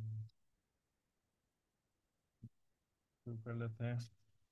शुरू कर लेते हैं।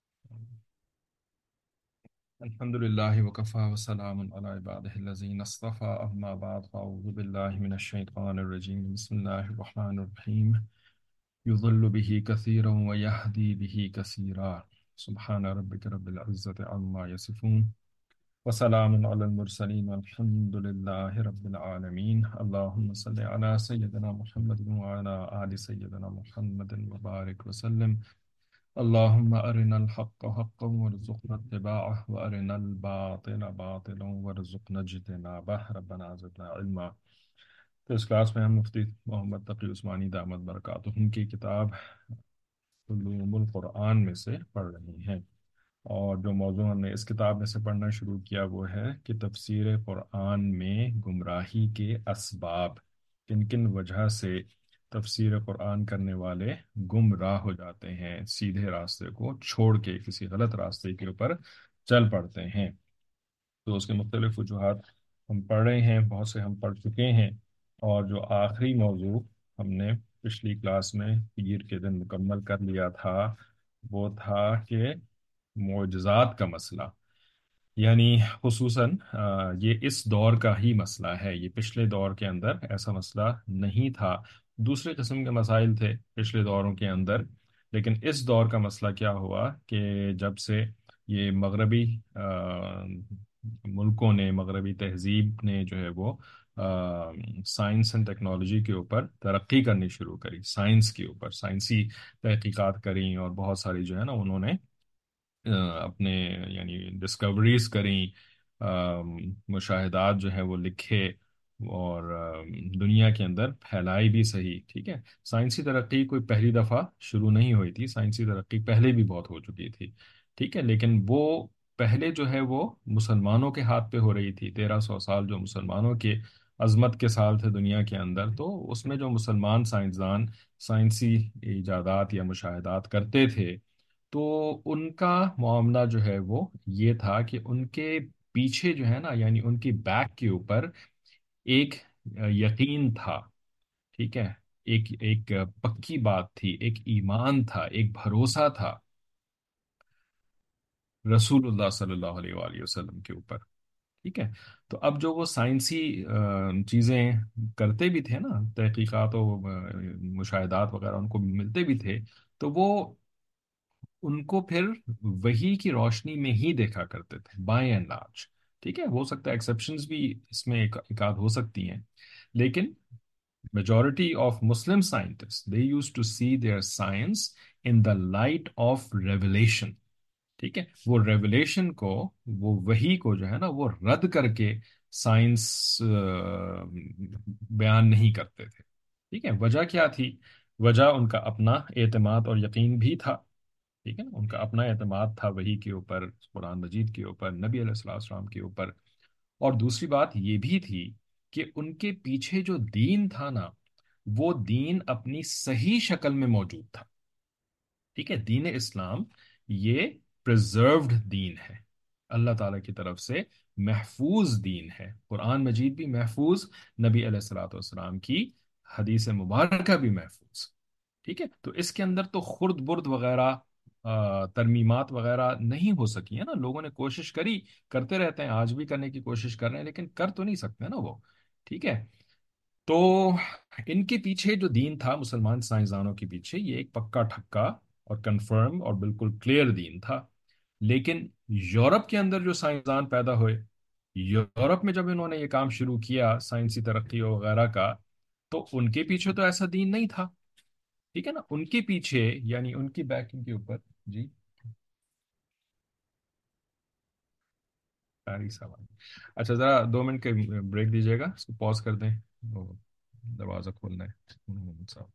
अल्हम्दुलिल्लाहि वकफ़ा वस्सलामुन अला इबादिहिल्लज़ीना इस्तफ़ा अम्मा बाद फ़अऊज़ु बिल्लाहि मिनश शैतानिर रजीम बिस्मिल्लाहिर रहमानिर रहीम युज़िल्लु बिही कसीरन व यहदी बिही कसीरा सुब्हान रब्बिका रब्बिल इज़्ज़ति अम्मा यसिफ़ून व सलामुन अलल मुरसलीन वल्हम्दुलिल्लाहि रब्बिल आलमीन अल्लाहुम्मा सल्लि अला सय्यिदिना मुहम्मदिन व अला आलि सय्यिदिना मुहम्मदिन व बारिक व सल्लिम اللهم أرنا الحق حقا وارزقنا اتباعه وأرنا الباطل باطلا وارزقنا اجتنابه ربنا زدنا علما۔ تو اس کلاس میں ہم مفتی محمد تقی عثمانی دامت برکاتہم کی کتاب علوم القرآن میں سے پڑھ رہے ہیں، اور جو موضوع ہم نے اس کتاب میں سے پڑھنا شروع کیا وہ ہے کہ تفسیر قرآن میں گمراہی کے اسباب، کن کن وجہ سے تفسیر قرآن کرنے والے گمراہ ہو جاتے ہیں، سیدھے راستے کو چھوڑ کے کسی غلط راستے کے اوپر چل پڑتے ہیں۔ تو اس کے مختلف وجوہات ہم پڑھ رہے ہیں، بہت سے ہم پڑھ چکے ہیں، اور جو آخری موضوع ہم نے پچھلی کلاس میں پیر کے دن مکمل کر لیا تھا وہ تھا کہ معجزات کا مسئلہ، یعنی خصوصاً یہ اس دور کا ہی مسئلہ ہے، یہ پچھلے دور کے اندر ایسا مسئلہ نہیں تھا، دوسرے قسم کے مسائل تھے پچھلے دوروں کے اندر، لیکن اس دور کا مسئلہ کیا ہوا کہ جب سے یہ مغربی ملکوں نے، مغربی تہذیب نے جو ہے وہ سائنس اینڈ ٹیکنالوجی کے اوپر ترقی کرنی شروع کری، سائنس کے اوپر سائنسی تحقیقات کریں، اور بہت ساری جو ہے نا انہوں نے اپنے یعنی ڈسکوریز کریں، مشاہدات جو ہے وہ لکھے، اور دنیا کے اندر پھیلائی بھی صحیح، ٹھیک ہے۔ سائنسی ترقی کوئی پہلی دفعہ شروع نہیں ہوئی تھی، سائنسی ترقی پہلے بھی بہت ہو چکی تھی، ٹھیک ہے، لیکن وہ پہلے جو ہے وہ مسلمانوں کے ہاتھ پہ ہو رہی تھی، 1300 سال جو مسلمانوں کے عظمت کے سال تھے دنیا کے اندر، تو اس میں جو مسلمان سائنسدان سائنسی ایجادات یا مشاہدات کرتے تھے، تو ان کا معاملہ جو ہے وہ یہ تھا کہ ان کے پیچھے جو ہے نا، یعنی ان کی بیک کے اوپر ایک یقین تھا، ٹھیک ہے، ایک ایک پکی بات تھی، ایک ایمان تھا، ایک بھروسہ تھا رسول اللہ صلی اللہ علیہ وآلہ وسلم کے اوپر، ٹھیک ہے۔ تو اب جو وہ سائنسی چیزیں کرتے بھی تھے نا، تحقیقات و مشاہدات وغیرہ ان کو ملتے بھی تھے، تو وہ ان کو پھر وہی کی روشنی میں ہی دیکھا کرتے تھے بائی اینڈ لارج، ٹھیک ہے، ہو سکتا ہے ایکسیپشنز بھی اس میں ایک آدھ ہو سکتی ہیں، لیکن majority of Muslim scientists they used to see their science in the light of revelation، ٹھیک ہے، وہ ریولیشن کو، وہ وحی کو جو ہے نا وہ رد کر کے سائنس بیان نہیں کرتے تھے، ٹھیک ہے۔ وجہ کیا تھی؟ وجہ ان کا اپنا اعتماد اور یقین بھی تھا، ٹھیک ہے نا، ان کا اپنا اعتماد تھا وحی کے اوپر، قرآن مجید کے اوپر، نبی علیہ الصلوۃ والسلام کے اوپر، اور دوسری بات یہ بھی تھی کہ ان کے پیچھے جو دین تھا نا، وہ دین اپنی صحیح شکل میں موجود تھا، ٹھیک ہے، دین اسلام یہ پریزروڈ دین ہے، اللہ تعالیٰ کی طرف سے محفوظ دین ہے، قرآن مجید بھی محفوظ، نبی علیہ الصلوۃ والسلام کی حدیث مبارکہ بھی محفوظ، ٹھیک ہے۔ تو اس کے اندر تو خرد برد وغیرہ ترمیمات وغیرہ نہیں ہو سکی ہے نا، لوگوں نے کوشش کری، کرتے رہتے ہیں، آج بھی کرنے کی کوشش کر رہے ہیں، لیکن کر تو نہیں سکتے نا وہ، ٹھیک ہے۔ تو ان کے پیچھے جو دین تھا، مسلمان سائنسدانوں کے پیچھے، یہ ایک پکا ٹھکا اور کنفرم اور بالکل کلیئر دین تھا، لیکن یورپ کے اندر جو سائنسدان پیدا ہوئے، یورپ میں جب انہوں نے یہ کام شروع کیا سائنسی ترقی وغیرہ کا، تو ان کے پیچھے تو ایسا دین نہیں تھا، ٹھیک ہے نا، ان کے پیچھے یعنی ان کی بیکنگ کے اوپر، جی ساری سوال، اچھا ذرا 2 منٹ کے بریک دیجیے گا، اس کو پاز کر دیں، وہ دروازہ کھولنا ہے صاحب۔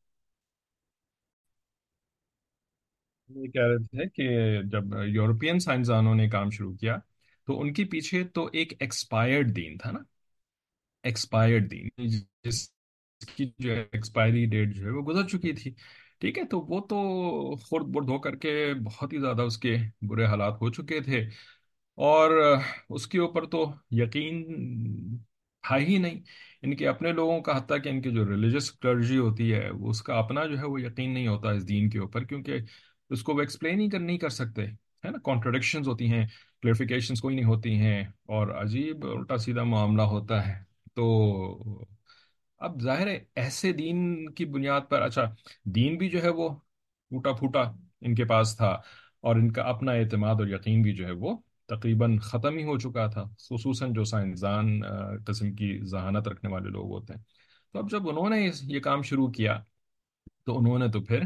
یہ کہہ رہے تھے کہ جب یورپین سائنسدانوں نے کام شروع کیا تو ان کے پیچھے تو ایک ایکسپائرڈ دین تھا نا، ایکسپائرڈ دین جس کی جو ایکسپائری ڈیٹ جو ہے وہ گزر چکی تھی، ٹھیک ہے، تو وہ تو خرد برد ہو کر کے بہت ہی زیادہ اس کے برے حالات ہو چکے تھے، اور اس کے اوپر تو یقین ہے ہی نہیں۔ ان کے اپنے لوگوں کا، حتیٰ کہ ان کی جو ریلیجس کلرجی ہوتی ہے، وہ اس کا اپنا جو ہے وہ یقین نہیں ہوتا اس دین کے اوپر، کیونکہ اس کو وہ ایکسپلین ہی نہیں کر سکتے، ہے نا، کانٹرڈکشنز ہوتی ہیں، کلیئرفیکیشنز کوئی نہیں ہوتی ہیں، اور عجیب الٹا سیدھا معاملہ ہوتا ہے۔ تو اب ظاہر ہے ایسے دین کی بنیاد پر، اچھا، دین بھی جو ہے وہ ٹوٹا پھوٹا ان کے پاس تھا، اور ان کا اپنا اعتماد اور یقین بھی جو ہے وہ تقریباً ختم ہی ہو چکا تھا، خصوصاً جو سائنسدان قسم کی ذہانت رکھنے والے لوگ ہوتے ہیں۔ تو اب جب انہوں نے یہ کام شروع کیا، تو انہوں نے تو پھر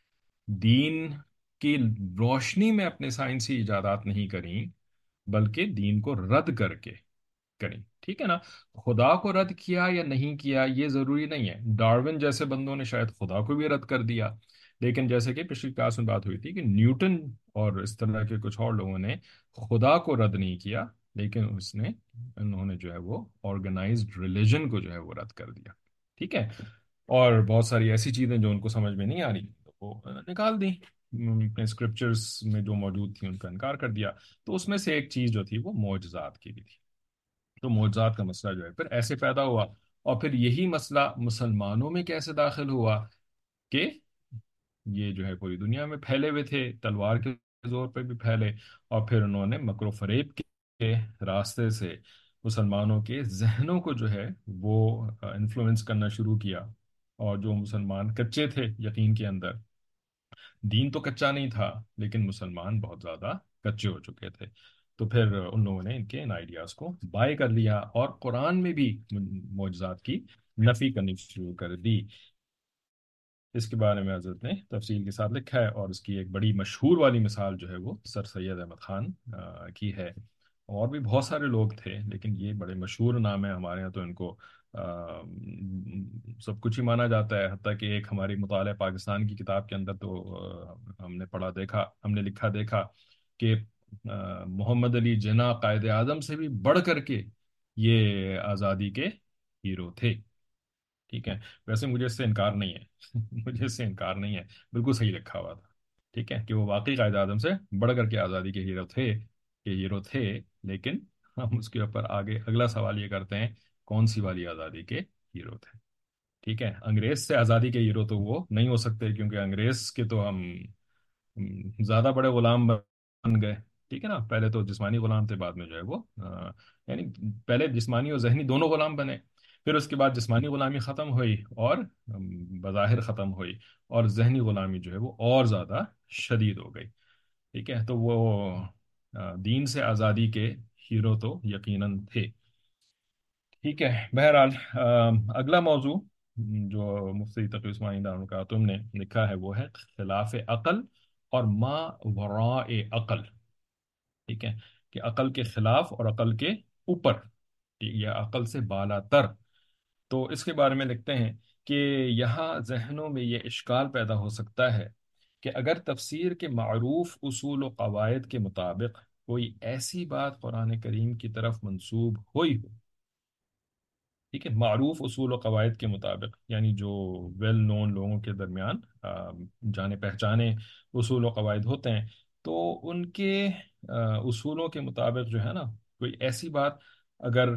دین کی روشنی میں اپنے سائنسی ایجادات نہیں کریں، بلکہ دین کو رد کر کے کریں، ٹھیک ہے نا۔ خدا کو رد کیا یا نہیں کیا یہ ضروری نہیں ہے، ڈارون جیسے بندوں نے شاید خدا کو بھی رد کر دیا، لیکن جیسے کہ پچھلی کلاس میں بات ہوئی تھی کہ نیوٹن اور اس طرح کے کچھ اور لوگوں نے خدا کو رد نہیں کیا، لیکن انہوں نے جو ہے وہ آرگنائزڈ ریلیجن کو جو ہے وہ رد کر دیا، ٹھیک ہے۔ اور بہت ساری ایسی چیزیں جو ان کو سمجھ میں نہیں آ رہی، تو وہ نکال دی، اپنے اسکرپچرز میں جو موجود تھی ان کا انکار کر دیا۔ تو اس میں سے ایک چیز جو تھی وہ معجزات کی بھی تھی۔ تو معجزات کا مسئلہ جو ہے پھر ایسے پیدا ہوا، اور پھر یہی مسئلہ مسلمانوں میں کیسے داخل ہوا کہ یہ جو ہے پوری دنیا میں پھیلے ہوئے تھے، تلوار کے زور پہ بھی پھیلے، اور پھر انہوں نے مکر و فریب کے راستے سے مسلمانوں کے ذہنوں کو جو ہے وہ انفلوئنس کرنا شروع کیا، اور جو مسلمان کچے تھے یقین کے اندر، دین تو کچا نہیں تھا لیکن مسلمان بہت زیادہ کچے ہو چکے تھے، تو پھر ان لوگوں نے ان آئیڈیاز کو بائی کر لیا، اور قرآن میں بھی معجزات کی نفی کرنی شروع کر دی۔ اس کے بارے میں حضرت نے تفصیل کے ساتھ لکھا ہے، اور اس کی ایک بڑی مشہور والی مثال جو ہے وہ سر سید احمد خان کی ہے۔ اور بھی بہت سارے لوگ تھے، لیکن یہ بڑے مشہور نام ہیں ہمارے یہاں، تو ان کو سب کچھ ہی مانا جاتا ہے، حتیٰ کہ ایک ہماری مطالعہ پاکستان کی کتاب کے اندر تو ہم نے پڑھا دیکھا، ہم نے لکھا دیکھا کہ محمد علی جناح قائد اعظم سے بھی بڑھ کر کے یہ آزادی کے ہیرو تھے، ٹھیک ہے۔ ویسے مجھے اس سے انکار نہیں ہے مجھے اس سے انکار نہیں ہے، بالکل صحیح لکھا ہوا تھا، ٹھیک ہے، کہ وہ واقعی قائد اعظم سے بڑھ کر کے آزادی کے ہیرو تھے، لیکن ہم اس کے اوپر آگے اگلا سوال یہ کرتے ہیں، کون سی والی آزادی کے ہیرو تھے؟ ٹھیک ہے، انگریز سے آزادی کے ہیرو تو وہ نہیں ہو سکتے، کیونکہ انگریز کے تو ہم زیادہ بڑے غلام بن گئے، ٹھیک ہے نا۔ پہلے تو جسمانی غلام تھے، بعد میں جو ہے وہ یعنی پہلے جسمانی اور ذہنی دونوں غلام بنے، پھر اس کے بعد جسمانی غلامی ختم ہوئی، اور بظاہر ختم ہوئی، اور ذہنی غلامی جو ہے وہ اور زیادہ شدید ہو گئی، ٹھیک ہے۔ تو وہ دین سے آزادی کے ہیرو تو یقیناً تھے، ٹھیک ہے۔ بہرحال اگلا موضوع جو مفتی تقی عثمانی دارالمکاتم نے لکھا ہے وہ ہے خلاف عقل اور ما وراء عقل، ٹھیک ہے، کہ عقل کے خلاف اور عقل کے اوپر، یا عقل سے بالا تر۔ تو اس کے بارے میں لکھتے ہیں کہ یہاں ذہنوں میں یہ اشکال پیدا ہو سکتا ہے کہ اگر تفسیر کے معروف اصول و قواعد کے مطابق کوئی ایسی بات قرآن کریم کی طرف منسوب ہوئی ہو، ٹھیک ہے، معروف اصول و قواعد کے مطابق، یعنی جو ویل نون لوگوں کے درمیان جانے پہچانے اصول و قواعد ہوتے ہیں، تو ان کے اصولوں کے مطابق جو ہے نا، کوئی ایسی بات اگر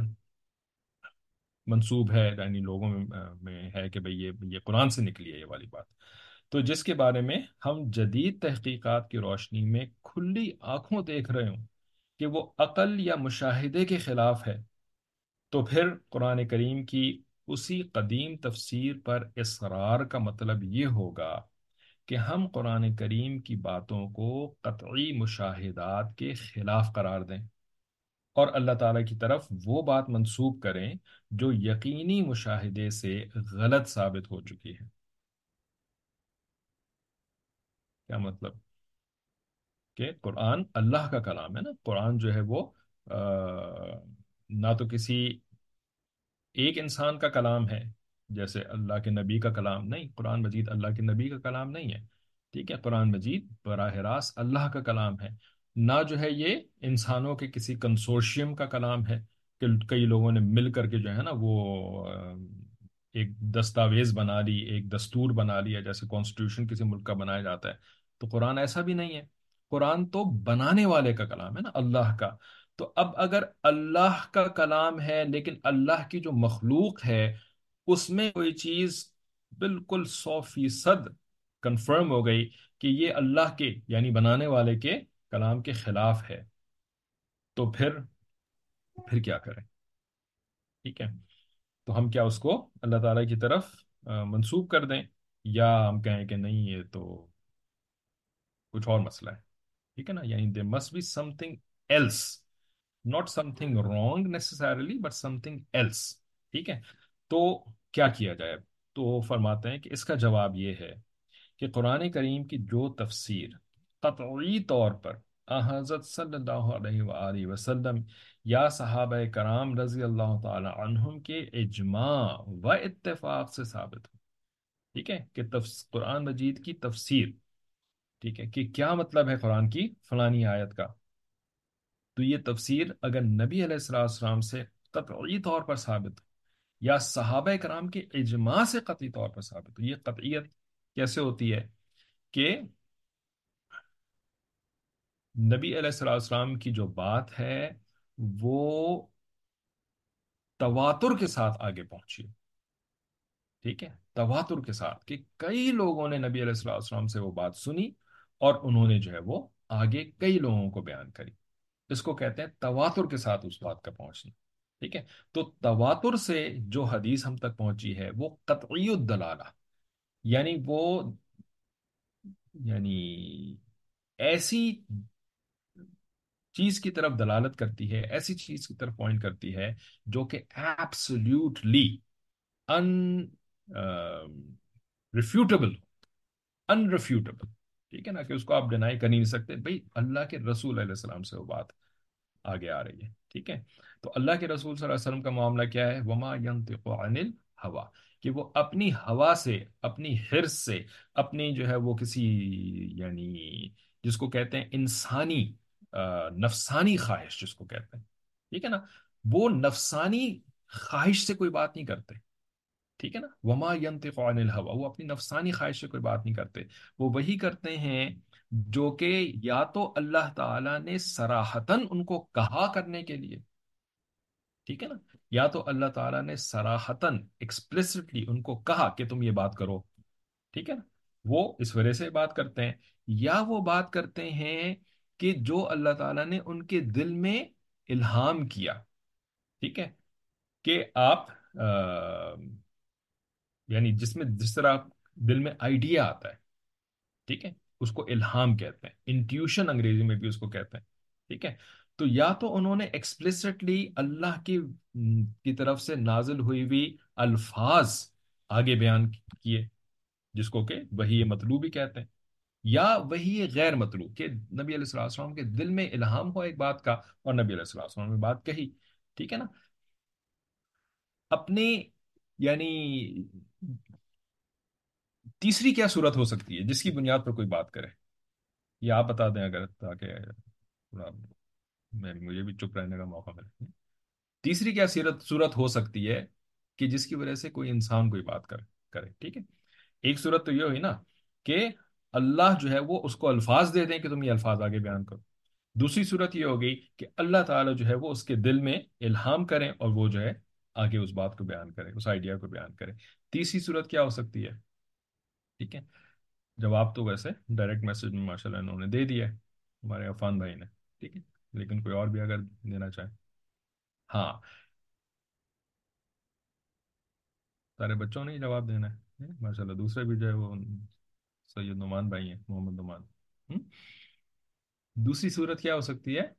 منسوب ہے، یعنی لوگوں میں ہے کہ بھئی یہ قرآن سے نکلی ہے یہ والی بات، تو جس کے بارے میں ہم جدید تحقیقات کی روشنی میں کھلی آنکھوں دیکھ رہے ہوں کہ وہ عقل یا مشاہدے کے خلاف ہے، تو پھر قرآن کریم کی اسی قدیم تفسیر پر اصرار کا مطلب یہ ہوگا کہ ہم قرآن کریم کی باتوں کو قطعی مشاہدات کے خلاف قرار دیں، اور اللہ تعالیٰ کی طرف وہ بات منسوب کریں جو یقینی مشاہدے سے غلط ثابت ہو چکی ہے۔ کیا مطلب؟ کہ قرآن اللہ کا کلام ہے نا، قرآن جو ہے وہ آ، نہ تو کسی ایک انسان کا کلام ہے، جیسے اللہ کے نبی کا کلام نہیں، قرآن مجید اللہ کے نبی کا کلام نہیں ہے، ٹھیک ہے، قرآن مجید براہ راست اللہ کا کلام ہے، نہ جو ہے یہ انسانوں کے کسی کنسورشیم کا کلام ہے، کہ کئی لوگوں نے مل کر کے جو ہے نا وہ ایک دستاویز بنا لی، ایک دستور بنا لیا، جیسے کانسٹیٹیوشن کسی ملک کا بنایا جاتا ہے، تو قرآن ایسا بھی نہیں ہے، قرآن تو بنانے والے کا کلام ہے نا، اللہ کا۔ تو اب اگر اللہ کا کلام ہے لیکن اللہ کی جو مخلوق ہے اس میں کوئی چیز بالکل 100% کنفرم ہو گئی کہ یہ اللہ کے یعنی بنانے والے کے کلام کے خلاف ہے، تو پھر کیا کریں؟ ٹھیک ہے، تو ہم کیا اس کو اللہ تعالیٰ کی طرف منسوب کر دیں، یا ہم کہیں کہ نہیں یہ تو کچھ اور مسئلہ ہے؟ ٹھیک ہے نا، یعنی there must be something else, not something wrong necessarily but something else. ٹھیک ہے، تو کیا کیا جائے؟ تو فرماتے ہیں کہ اس کا جواب یہ ہے کہ قرآن کریم کی جو تفسیر قطعی طور پر حضرت صلی اللہ علیہ وآلہ وسلم یا صحابہ کرام رضی اللہ تعالی عنہم کے اجماع و اتفاق سے ثابت ہو. ٹھیک ہے کہ قرآن مجید کی تفسیر، ٹھیک ہے کہ کیا مطلب ہے قرآن کی فلانی آیت کا، تو یہ تفسیر اگر نبی علیہ الصلوۃ والسلام سے قطعی طور پر ثابت ہو یا صحابہ کرام کے اجماع سے قطعی طور پر ثابت ہو. یہ قطعیت کیسے ہوتی ہے کہ نبی علیہ الصلوۃ والسلام کی جو بات ہے وہ تواتر کے ساتھ آگے پہنچی. ٹھیک ہے، تواتر کے ساتھ کہ کئی لوگوں نے نبی علیہ الصلوۃ والسلام سے وہ بات سنی اور انہوں نے جو ہے وہ آگے کئی لوگوں کو بیان کری. اس کو کہتے ہیں تواتر کے ساتھ اس بات کا پہنچنا. ٹھیک ہے، تو تواتر سے جو حدیث ہم تک پہنچی ہے وہ قطعی الدلالہ، یعنی وہ یعنی ایسی چیز کی طرف دلالت کرتی ہے، ایسی چیز کی طرف پوائنٹ کرتی ہے جو کہ ایبسلیوٹلی ان ریفیوٹیبل، انریفیوٹیبل. ٹھیک ہے نا، کہ اس کو آپ ڈینائی کر نہیں سکتے. بھائی اللہ کے رسول علیہ السلام سے وہ بات آگے آ رہی ہے. ٹھیک ہے، تو اللہ کے رسول صلی اللہ علیہ وسلم کا معاملہ کیا ہے؟ وما ينطق عن الهوى، کہ وہ اپنی ہوا سے، اپنی حرص سے، اپنی جو ہے وہ کسی یعنی جس کو کہتے ہیں انسانی نفسانی خواہش جس کو کہتے ہیں، ٹھیک ہے نا، وہ نفسانی خواہش سے کوئی بات نہیں کرتے. ٹھیک ہے نا، وما ينطق عن الهوى، وہ اپنی نفسانی خواہش سے کوئی بات نہیں کرتے. وہ وہی کرتے ہیں جو کہ یا تو اللہ تعالیٰ نے صراحتاً ان کو کہا کرنے کے لیے، ٹھیک ہے نا، یا تو اللہ تعالیٰ نے صراحتاً ایکسپلیسٹلی ان کو کہا کہ تم یہ بات کرو. ٹھیک ہے نا، وہ اس وجہ سے بات کرتے ہیں، یا وہ بات کرتے ہیں کہ جو اللہ تعالیٰ نے ان کے دل میں الہام کیا. ٹھیک ہے، کہ آپ یعنی جس طرح دل میں آئیڈیا آتا ہے، ٹھیک ہے، اس کو الہام کہتے ہیں، انٹیوشن انگریزی میں بھی اس کو کہتے ہیں. ٹھیک ہے، تو یا تو انہوں نے ایکسپلیسٹلی اللہ کی طرف سے نازل ہوئی ہوئی الفاظ آگے بیان کیے، جس کو کہ وہی مطلوب ہی کہتے ہیں، یا وہی غیر مطلوب کہ نبی علیہ الصلوۃ والسلام کے دل میں الہام ہوا ایک بات کا اور نبی علیہ الصلوۃ والسلام نے بات کہی. ٹھیک ہے نا، اپنے یعنی تیسری کیا صورت ہو سکتی ہے جس کی بنیاد پر کوئی بات کرے؟ یہ آپ بتا دیں اگر، تاکہ تھوڑا مجھے بھی چپ رہنے کا موقع ملے. تیسری کیا صورت ہو سکتی ہے کہ جس کی وجہ سے کوئی انسان کوئی بات کرے؟ ٹھیک ہے، ایک صورت تو یہ ہوئی نا کہ اللہ جو ہے وہ اس کو الفاظ دے دیں کہ تم یہ الفاظ آگے بیان کرو. دوسری صورت یہ ہو گئی کہ اللہ تعالیٰ جو ہے وہ اس کے دل میں الہام کریں اور وہ جو ہے آگے اس بات کو بیان کرے، اس آئیڈیا کو بیان کرے. تیسری صورت کیا ہو سکتی ہے؟ ٹھیک ہے، جواب تو ویسے ڈائریکٹ میسج میں ماشاء اللہ انہوں نے دے دیا ہے ہمارے عفان بھائی نے. ٹھیک ہے، لیکن کوئی اور بھی اگر دینا چاہے. ہاں، سارے بچوں نے ہی جواب دینا ہے ماشاء اللہ. دوسرے بھی جو ہے وہ سید نعمان بھائی ہیں، محمد نعمان. ہم؟ دوسری صورت کیا ہو سکتی ہے؟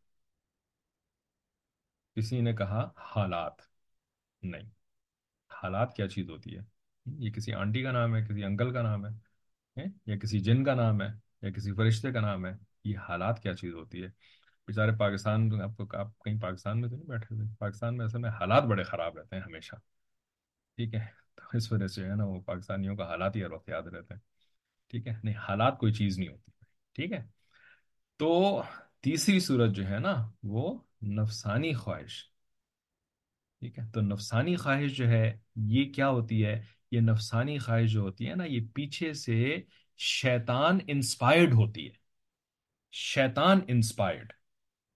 کسی نے کہا حالات. نہیں، حالات کیا چیز ہوتی ہے؟ یہ کسی آنٹی کا نام ہے، کسی انکل کا نام ہے، یا کسی جن کا نام ہے، یا کسی فرشتے کا نام ہے؟ یہ حالات کیا چیز ہوتی ہے؟ بیچارے پاکستان، آپ کہیں پاکستان میں تو نہیں بیٹھے ہوئے؟ پاکستان میں اصل میں حالات بڑے خراب رہتے ہیں ہمیشہ. ٹھیک ہے، تو اس وجہ سے ہے نا وہ پاکستانیوں کا حالات ہی ہر وقت یاد رہتے ہیں. ٹھیک ہے، نہیں حالات کوئی چیز نہیں ہوتی. ٹھیک ہے، تو تیسری صورت جو ہے نا وہ نفسانی خواہش. ٹھیک ہے، تو نفسانی خواہش جو ہے یہ کیا ہوتی ہے؟ یہ نفسانی خواہش جو ہوتی ہے نا یہ پیچھے سے شیطان انسپائرڈ ہوتی ہے. شیطان انسپائرڈ.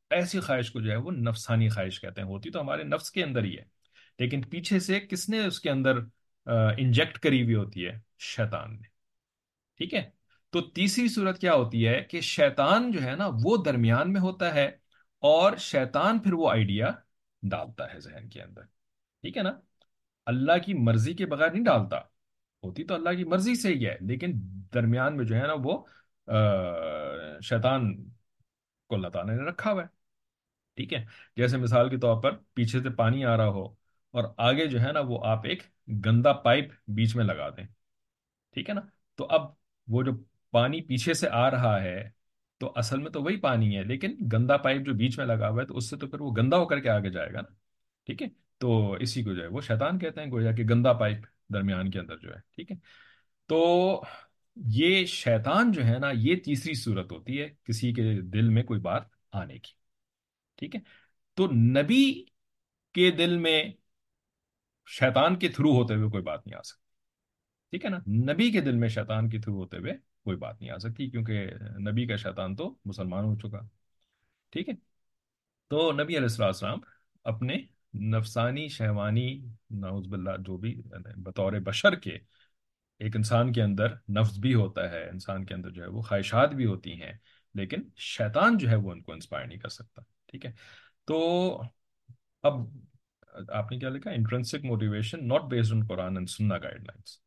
ایسی خواہش کو جو ہے وہ نفسانی خواہش کہتے ہیں، ہوتی تو ہمارے نفس کے اندر ہی ہے، لیکن پیچھے سے کس نے اس کے اندر انجیکٹ کری ہوئی ہوتی ہے؟ شیطان نے، ٹھیک ہے؟ تو تیسری صورت کیا ہوتی ہے کہ شیطان جو ہے نا وہ درمیان میں ہوتا ہے، اور شیطان پھر وہ آئیڈیا ڈالتا ہے ذہن کے اندر، ٹھیک ہے نا؟ اللہ کی مرضی کے بغیر نہیں ڈالتا، ہوتی تو اللہ کی مرضی سے ہی ہے، لیکن درمیان میں جو ہے نا وہ شیطان کو اللہ تعالیٰ نے رکھا ہوا ہے، ٹھیک ہے؟ جیسے مثال کے طور پر پیچھے سے پانی آ رہا ہو، اور آگے جو ہے نا وہ آپ ایک گندا پائپ بیچ میں لگا دیں، ٹھیک ہے نا؟ تو اب وہ جو پانی پیچھے سے آ رہا ہے، تو اصل میں تو وہی پانی ہے، لیکن گندا پائپ جو بیچ میں لگا ہوا ہے تو اس سے تو پھر وہ گندا ہو کر کے آگے جائے گا نا، ٹھیک ہے؟ تو اسی کو جو ہے وہ شیطان کہتے ہیں، گویا کہ گندا پائپ درمیان کے اندر جو ہے، ٹھیک ہے؟ تو یہ شیطان جو ہے نا یہ تیسری صورت ہوتی ہے کسی کے دل میں کوئی بات آنے کی، ٹھیک ہے؟ تو نبی کے دل میں شیطان کے تھرو ہوتے ہوئے کوئی بات نہیں آ سکتی، ٹھیک ہے نا؟ نبی کے دل میں شیطان کے تھرو ہوتے ہوئے کوئی بات نہیں آ سکتی، کیونکہ نبی کا شیطان تو مسلمان ہو چکا، ٹھیک ہے؟ تو نبی علیہ السلام اپنے نفسانی شہوانی، نعوذ باللہ، جو بھی بطور بشر کے، ایک انسان کے اندر نفس بھی ہوتا ہے، انسان کے اندر جو ہے وہ خواہشات بھی ہوتی ہیں، لیکن شیطان جو ہے وہ ان کو انسپائر نہیں کر سکتا، ٹھیک ہے؟ تو اب آپ نے کیا لکھا؟ Intrinsic motivation not based on Quran and Sunnah guidelines,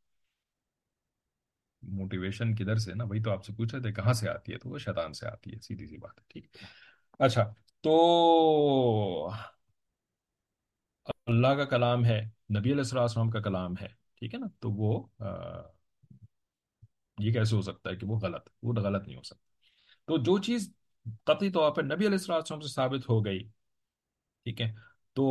motivation کدھر سے نا، وہی تو آپ سے پوچھ رہے تھے کہاں سے آتی ہے، تو وہ شیطان سے آتی ہے، سیدھی سی بات ہے، ٹھیک ہے؟ اچھا، تو اللہ کا کلام ہے، نبی علیہ السلام کا کلام ہے، ٹھیک ہے نا؟ تو وہ یہ کیسے ہو سکتا ہے کہ وہ غلط نہیں ہو سکتا؟ تو جو چیز قطعی طور پر نبی علیہ السلام سے ثابت ہو گئی، ٹھیک ہے، تو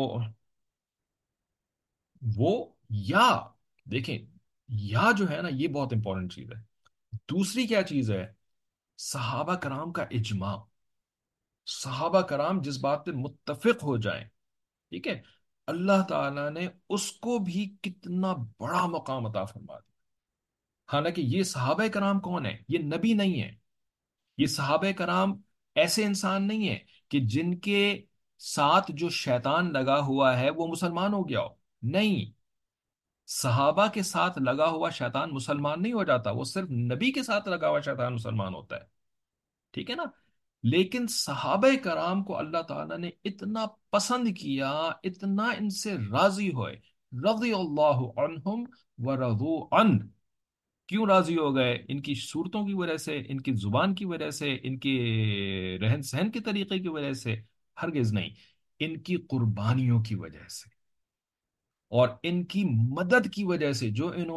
وہ، یا دیکھیں، یا جو ہے نا یہ بہت امپورٹنٹ چیز ہے۔ دوسری کیا چیز ہے؟ صحابہ کرام کا اجماع، صحابہ کرام جس بات پہ متفق ہو جائیں، ٹھیک ہے، اللہ تعالیٰ نے اس کو بھی کتنا بڑا مقام عطا فرما دیا۔ حالانکہ یہ صحابہ کرام کون ہے؟ یہ نبی نہیں ہے، یہ صحابہ کرام ایسے انسان نہیں ہیں کہ جن کے ساتھ جو شیطان لگا ہوا ہے وہ مسلمان ہو گیا ہو، نہیں، صحابہ کے ساتھ لگا ہوا شیطان مسلمان نہیں ہو جاتا، وہ صرف نبی کے ساتھ لگا ہوا شیطان مسلمان ہوتا ہے، ٹھیک ہے نا؟ لیکن صحابہ کرام کو اللہ تعالیٰ نے اتنا پسند کیا، اتنا ان سے راضی ہوئے، رضی اللہ عنہم ورضوا عنہ۔ کیوں راضی ہو گئے؟ ان کی صورتوں کی وجہ سے، ان کی زبان کی وجہ سے، ان کے رہن سہن کے طریقے کی وجہ سے؟ ہرگز نہیں، ان کی قربانیوں کی وجہ سے، اور ان کی مدد کی وجہ سے،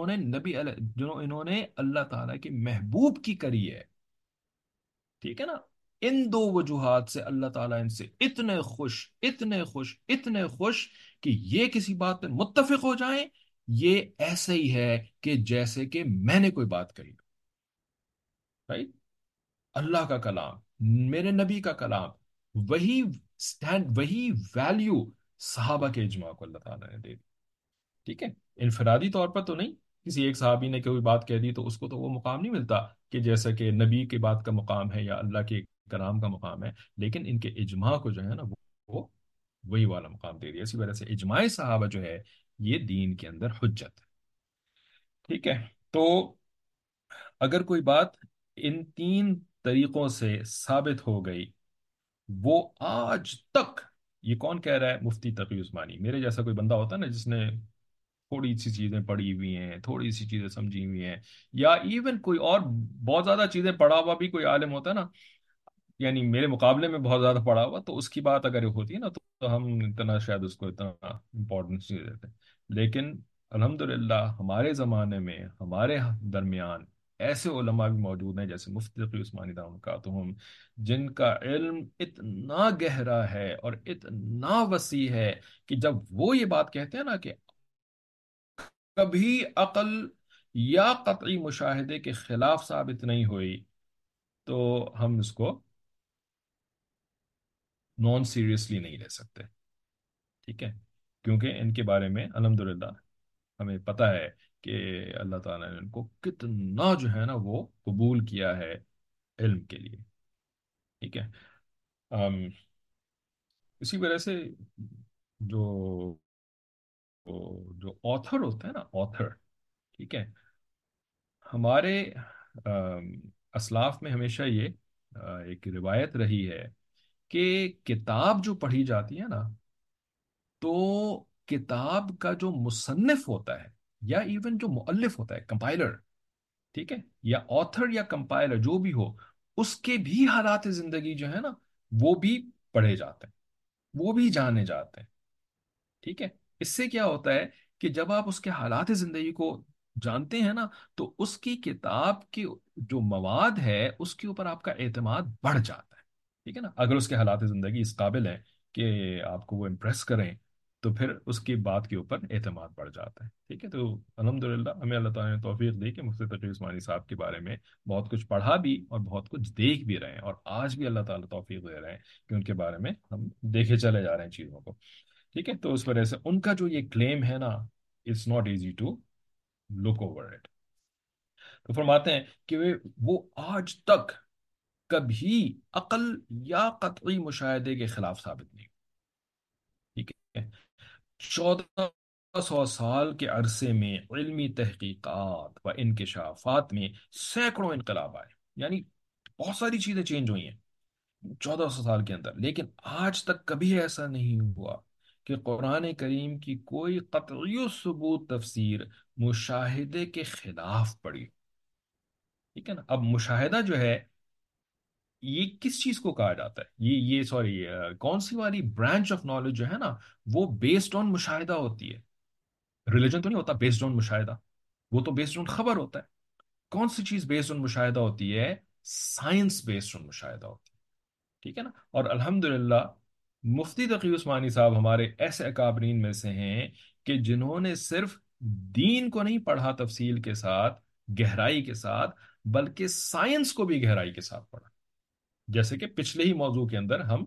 جو انہوں نے اللہ تعالیٰ کے محبوب کی کری ہے، ٹھیک ہے نا؟ ان دو وجوہات سے اللہ تعالیٰ ان سے اتنے خوش، اتنے خوش، اتنے خوش کہ یہ کسی بات پہ متفق ہو جائیں، یہ ایسے ہی ہے کہ جیسے کہ میں نے کوئی بات کہی، رائٹ؟ اللہ کا کلام، میرے نبی کا کلام، وہی سٹینڈ، وہی ویلیو صحابہ کے اجماع کو اللہ تعالیٰ نے دے دی، ٹھیک ہے؟ انفرادی طور پر تو نہیں، کسی ایک صحابی نے کوئی بات کہہ دی تو اس کو تو وہ مقام نہیں ملتا کہ جیسا کہ نبی کی بات کا مقام ہے یا اللہ کے کلام کا مقام ہے، لیکن ان کے اجماع کو جو ہے نا وہ وہی والا مقام دے دیا، اسی وجہ سے اجماع صحابہ جو ہے یہ دین کے اندر حجت ہے، ٹھیک ہے؟ تو اگر کوئی بات ان تین طریقوں سے ثابت ہو گئی، وہ آج تک، یہ کون کہہ رہا ہے؟ مفتی تقی عثمانی، میرے جیسا کوئی بندہ ہوتا ہے نا جس نے تھوڑی سی چیزیں پڑھی ہوئی ہیں، تھوڑی سی چیزیں سمجھی ہوئی ہیں، یا ایون کوئی اور بہت زیادہ چیزیں پڑھا ہوا بھی کوئی عالم ہوتا ہے نا، یعنی میرے مقابلے میں بہت زیادہ پڑھا ہوا، تو اس کی بات اگر ہوتی ہے نا تو ہم اتنا شاید اس کو اتنا امپورٹنس نہیں دیتے، لیکن الحمدللہ ہمارے زمانے میں ہمارے درمیان ایسے علماء بھی موجود ہیں جیسے مفتی تقی عثمانی رحمۃ، جن کا علم اتنا گہرا ہے اور اتنا وسیع ہے کہ جب وہ یہ بات کہتے ہیں نا کہ کبھی عقل یا قطعی مشاہدے کے خلاف ثابت نہیں ہوئی، تو ہم اس کو نان سیریسلی نہیں لے سکتے، ٹھیک ہے؟ کیونکہ ان کے بارے میں الحمدللہ ہمیں پتہ ہے کہ اللہ تعالیٰ نے ان کو کتنا جو ہے نا وہ قبول کیا ہے علم کے لیے، ٹھیک ہے؟ اسی وجہ سے جو جو آتھر ہوتا ہے نا، آتھر، ٹھیک ہے، ہمارے آم، اسلاف میں ہمیشہ یہ ایک روایت رہی ہے کہ کتاب جو پڑھی جاتی ہے نا، تو کتاب کا جو مصنف ہوتا ہے یا ایون جو مؤلف ہوتا ہے، کمپائلر، ٹھیک ہے، یا آتھر یا کمپائلر جو بھی ہو، اس کے بھی حالات زندگی جو ہے نا، وہ بھی پڑھے جاتے ہیں، وہ بھی جانے جاتے ہیں، ٹھیک ہے۔ اس سے کیا ہوتا ہے کہ جب آپ اس کے حالات زندگی کو جانتے ہیں نا، تو اس کی کتاب کی جو مواد ہے اس کے اوپر آپ کا اعتماد بڑھ جاتا ہے، ٹھیک ہے نا۔ اگر اس کے حالات زندگی اس قابل ہیں کہ آپ کو وہ امپریس کریں، تو پھر اس کی بات کے اوپر اعتماد بڑھ جاتا ہے، ٹھیک ہے۔ تو الحمدللہ ہمیں اللہ تعالیٰ نے توفیق دی کہ مفتی تقی عثمانی صاحب کے بارے میں بہت کچھ پڑھا بھی اور بہت کچھ دیکھ بھی رہے ہیں، اور آج بھی اللہ تعالیٰ توفیق دے رہے ہیں کہ ان کے بارے میں ہم دیکھے چلے جا رہے ہیں چیزوں کو، ٹھیک ہے۔ تو اس وجہ سے ان کا جو یہ کلیم ہے نا، it's not easy to look over it. تو فرماتے ہیں کہ وہ آج تک کبھی عقل یا قطعی مشاہدے کے خلاف ثابت نہیں، ٹھیک ہے۔ 1400 سال کے عرصے میں علمی تحقیقات و انکشافات میں سینکڑوں انقلاب آئے، یعنی بہت ساری چیزیں چینج ہوئی ہیں 1400 سال کے اندر، لیکن آج تک کبھی ایسا نہیں ہوا کہ قرآن کریم کی کوئی قطعی و ثبوت تفسیر مشاہدے کے خلاف پڑی، ٹھیک ہے نا۔ اب مشاہدہ جو ہے، یہ کس چیز کو کہا جاتا ہے؟ یہ سوری، کون سی والی برانچ آف نالج جو ہے نا، وہ بیسڈ آن مشاہدہ ہوتی ہے۔ ریلیجن تو نہیں ہوتا بیسڈ آن مشاہدہ، وہ تو بیسڈ آن خبر ہوتا ہے۔ کون سی چیز بیسڈ آن مشاہدہ ہوتی ہے؟ سائنس بیسڈ آن مشاہدہ ہوتی ہے، ٹھیک ہے نا۔ اور الحمدللہ مفتی تقی عثمانی صاحب ہمارے ایسے اکابرین میں سے ہیں کہ جنہوں نے صرف دین کو نہیں پڑھا تفصیل کے ساتھ، گہرائی کے ساتھ، بلکہ سائنس کو بھی گہرائی کے ساتھ پڑھا، جیسے کہ پچھلے ہی موضوع کے اندر ہم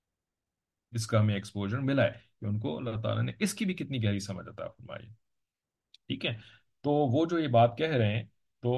اس کا ہمیں ایکسپوجر ملا ہے کہ ان کو اللہ تعالیٰ نے اس کی بھی کتنی گہری سمجھ عطا فرمائی، ٹھیک ہے۔ تو وہ جو یہ بات کہہ رہے ہیں، تو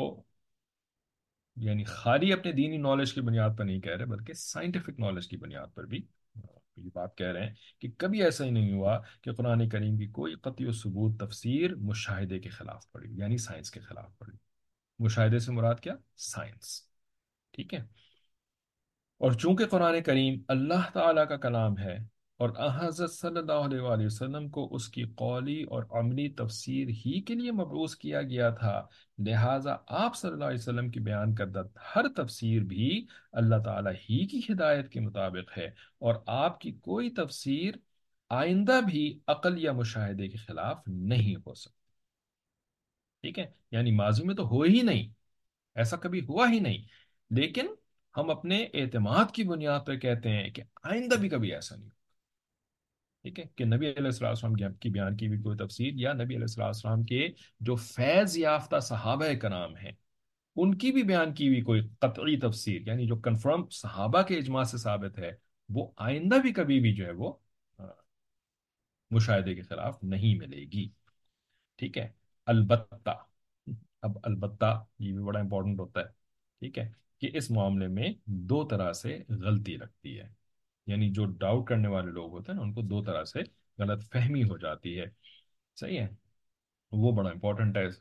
یعنی خالی اپنے دینی نالج کی بنیاد پر نہیں کہہ رہے، بلکہ سائنٹیفک نالج کی بنیاد پر بھی یہ بات کہہ رہے ہیں کہ کبھی ایسا ہی نہیں ہوا کہ قرآن کریم کی کوئی قطعی و ثبوت تفسیر مشاہدے کے خلاف پڑی، یعنی سائنس کے خلاف پڑی۔ مشاہدے سے مراد کیا؟ سائنس، ٹھیک ہے۔ اور چونکہ قرآن کریم اللہ تعالیٰ کا کلام ہے، اور حضرت صلی اللہ علیہ وآلہ وسلم کو اس کی قولی اور عملی تفسیر ہی کے لیے مبعوث کیا گیا تھا، لہٰذا آپ صلی اللہ علیہ وسلم کی بیان کردہ ہر تفسیر بھی اللہ تعالیٰ ہی کی ہدایت کے مطابق ہے، اور آپ کی کوئی تفسیر آئندہ بھی عقل یا مشاہدے کے خلاف نہیں ہو سکتی، ٹھیک ہے۔ یعنی ماضی میں تو ہو ہی نہیں، ایسا کبھی ہوا ہی نہیں، لیکن ہم اپنے اعتماد کی بنیاد پہ کہتے ہیں کہ آئندہ بھی کبھی ایسا نہیں، ٹھیک ہے، کہ نبی علیہ السلام کی بیان کی بھی کوئی تفسیر، یا نبی علیہ السلام کے جو فیض یافتہ صحابہ کرام ہیں ان کی بھی بیان کی ہوئی کوئی قطعی تفسیر، یعنی جو کنفرم صحابہ کے اجماع سے ثابت ہے، وہ آئندہ بھی کبھی بھی جو ہے وہ آ، مشاہدے کے خلاف نہیں ملے گی، ٹھیک ہے۔ البتہ، اب البتہ یہ بھی بڑا امپورٹنٹ ہوتا ہے، ٹھیک ہے، کہ اس معاملے میں دو طرح سے غلطی لگتی ہے، یعنی جو ڈاؤٹ کرنے والے لوگ ہوتے ہیں نا، ان کو دو طرح سے غلط فہمی ہو جاتی ہے، صحیح ہے۔ وہ بڑا امپورٹنٹ ہے،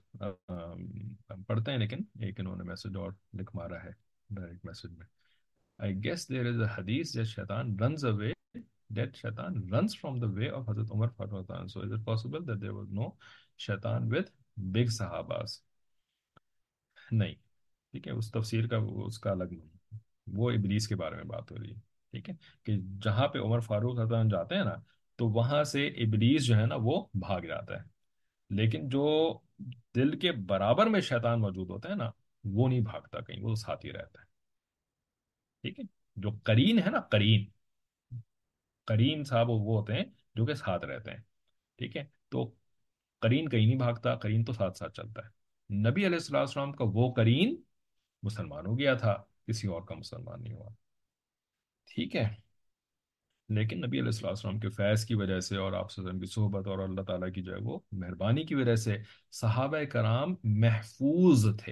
ہم پڑھتے ہیں، لیکن ایک انہوں نے میسج اور لکھ مارا ہے ڈائریکٹ میسج میں: I guess there is a hadith that shaitan runs away, that shaitan runs from the way of Hazrat Umar Farooq Khan. So is it possible that there was no shaitan with big sahabas? نہیں، ٹھیک ہے، اس تفسیر کا اس کا الگ نہیں، وہ ابلیس کے بارے میں بات ہو رہی ہے، ٹھیک ہے، کہ جہاں پہ عمر فاروق رضی اللہ عنہ جاتے ہیں نا، تو وہاں سے ابلیس جو ہے نا وہ بھاگ جاتا ہے، لیکن جو دل کے برابر میں شیطان موجود ہوتا ہے نا، وہ نہیں بھاگتا کہیں، وہ ساتھ ہی رہتا ہے، ٹھیک ہے۔ جو قرین ہے نا، قرین، قرین صاحب وہ ہوتے ہیں جو کہ ساتھ رہتے ہیں، ٹھیک ہے۔ تو قرین کہیں نہیں بھاگتا، قرین تو ساتھ ساتھ چلتا ہے۔ نبی علیہ السلام والسلام کا وہ قرین مسلمان ہو گیا تھا، کسی اور کا مسلمان نہیں ہوا، ٹھیک ہے۔ لیکن نبی علیہ الصلوۃ والسلام کے فیض کی وجہ سے، اور آپ صلی اللہ علیہ وسلم کی صحبت اور اللہ تعالیٰ کی جو ہے وہ مہربانی کی وجہ سے، صحابہ کرام محفوظ تھے،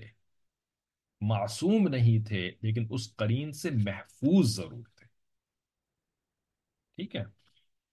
معصوم نہیں تھے، لیکن اس قرین سے محفوظ ضرور تھے، ٹھیک ہے۔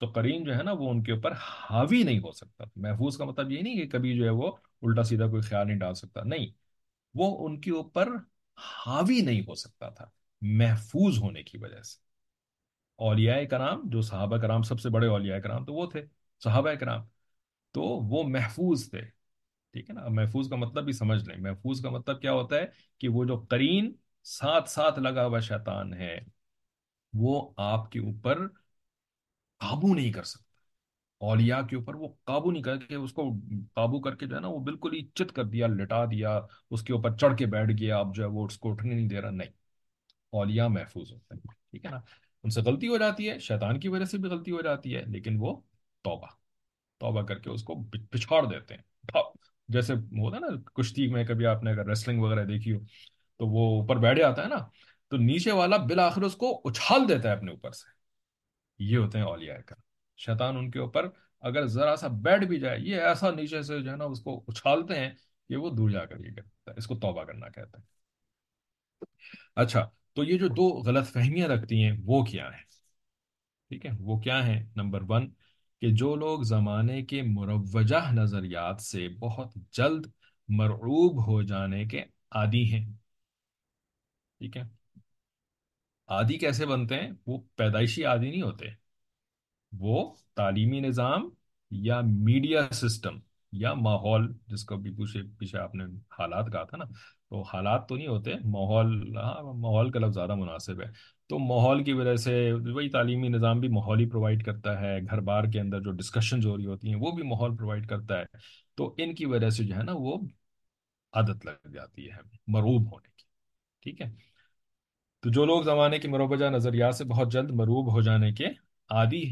تو قرین جو ہے نا وہ ان کے اوپر حاوی نہیں ہو سکتا. محفوظ کا مطلب یہ نہیں کہ کبھی جو ہے وہ الٹا سیدھا کوئی خیال نہیں ڈال سکتا، نہیں، وہ ان کے اوپر حاوی نہیں ہو سکتا تھا محفوظ ہونے کی وجہ سے. اولیاء کرام جو صحابہ کرام، سب سے بڑے اولیاء کرام تو وہ تھے صحابہ کرام، تو وہ محفوظ تھے. ٹھیک ہے نا. اب محفوظ کا مطلب بھی سمجھ لیں. محفوظ کا مطلب کیا ہوتا ہے کہ وہ جو قرین ساتھ ساتھ لگا ہوا شیطان ہے وہ آپ کے اوپر قابو نہیں کر سکتا. اولیاء کے اوپر وہ قابو نہیں کر کے اس کو قابو کر کے جو ہے نا وہ بالکل ہی چت کر دیا، لٹا دیا، اس کے اوپر چڑھ کے بیٹھ گیا، اب جو ہے وہ اس کو اٹھنے نہیں دے رہا، نہیں. اولیاء محفوظ ہوتے ہیں. ٹھیک ہے نا. ان سے غلطی ہو جاتی ہے، شیطان کی وجہ سے بھی غلطی ہو جاتی ہے، لیکن وہ توبہ توبہ کر کے اس کو پچھاڑ دیتے ہیں. جیسے ہوتا ہے نا کشتی میں، کبھی آپ نے اگر ریسلنگ وغیرہ دیکھی ہو تو وہ اوپر بیٹھ جاتا ہے نا، تو نیچے والا بالآخر اس کو اچھال دیتا ہے اپنے اوپر سے. یہ ہوتے ہیں اولیاء کا. شیطان ان کے اوپر اگر ذرا سا بیٹھ بھی جائے، یہ ایسا نیچے سے جو ہے نا اس کو اچھالتے ہیں کہ وہ دور جا کر یہ کرتا ہے. اس کو توبہ کرنا کہتے ہیں. اچھا، تو یہ جو دو غلط فہمیاں رکھتی ہیں وہ کیا ہیں؟ ٹھیک ہے، وہ کیا ہیں؟ نمبر ون، کہ جو لوگ زمانے کے مروجہ نظریات سے بہت جلد مرعوب ہو جانے کے عادی ہیں. ٹھیک ہے. عادی کیسے بنتے ہیں؟ وہ پیدائشی عادی نہیں ہوتے، وہ تعلیمی نظام یا میڈیا سسٹم یا ماحول، جس کو بھی پیچھے پیچھے آپ نے حالات کہا تھا نا، تو حالات تو نہیں ہوتے، ماحول. ہاں، ماحول کا لفظ زیادہ مناسب ہے. تو ماحول کی وجہ سے وہی تعلیمی نظام بھی ماحول ہی پرووائڈ کرتا ہے، گھر بار کے اندر جو ڈسکشن ہو رہی ہوتی ہیں وہ بھی ماحول پرووائڈ کرتا ہے. تو ان کی وجہ سے جو ہے نا وہ عادت لگ جاتی ہے ہمیں مرعوب ہونے کی. ٹھیک ہے. تو جو لوگ زمانے کے مروجہ نظریات سے بہت جلد مرعوب ہو جانے کے عادی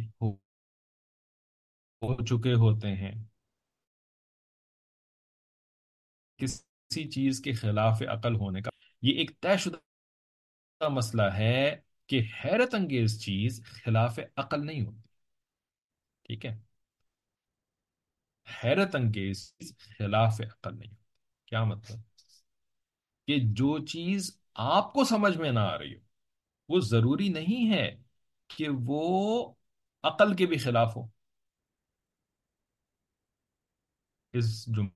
ہو چکے ہوتے ہیں، کسی چیز کے خلاف عقل ہونے کا یہ ایک طے شدہ مسئلہ ہے کہ حیرت انگیز چیز خلاف عقل نہیں ہوتی. ٹھیک ہے. حیرت انگیز چیز خلاف عقل نہیں ہوتی. کیا مطلب؟ کہ جو چیز آپ کو سمجھ میں نہ آ رہی ہو وہ ضروری نہیں ہے کہ وہ عقل کے بھی خلاف ہو. اس جملے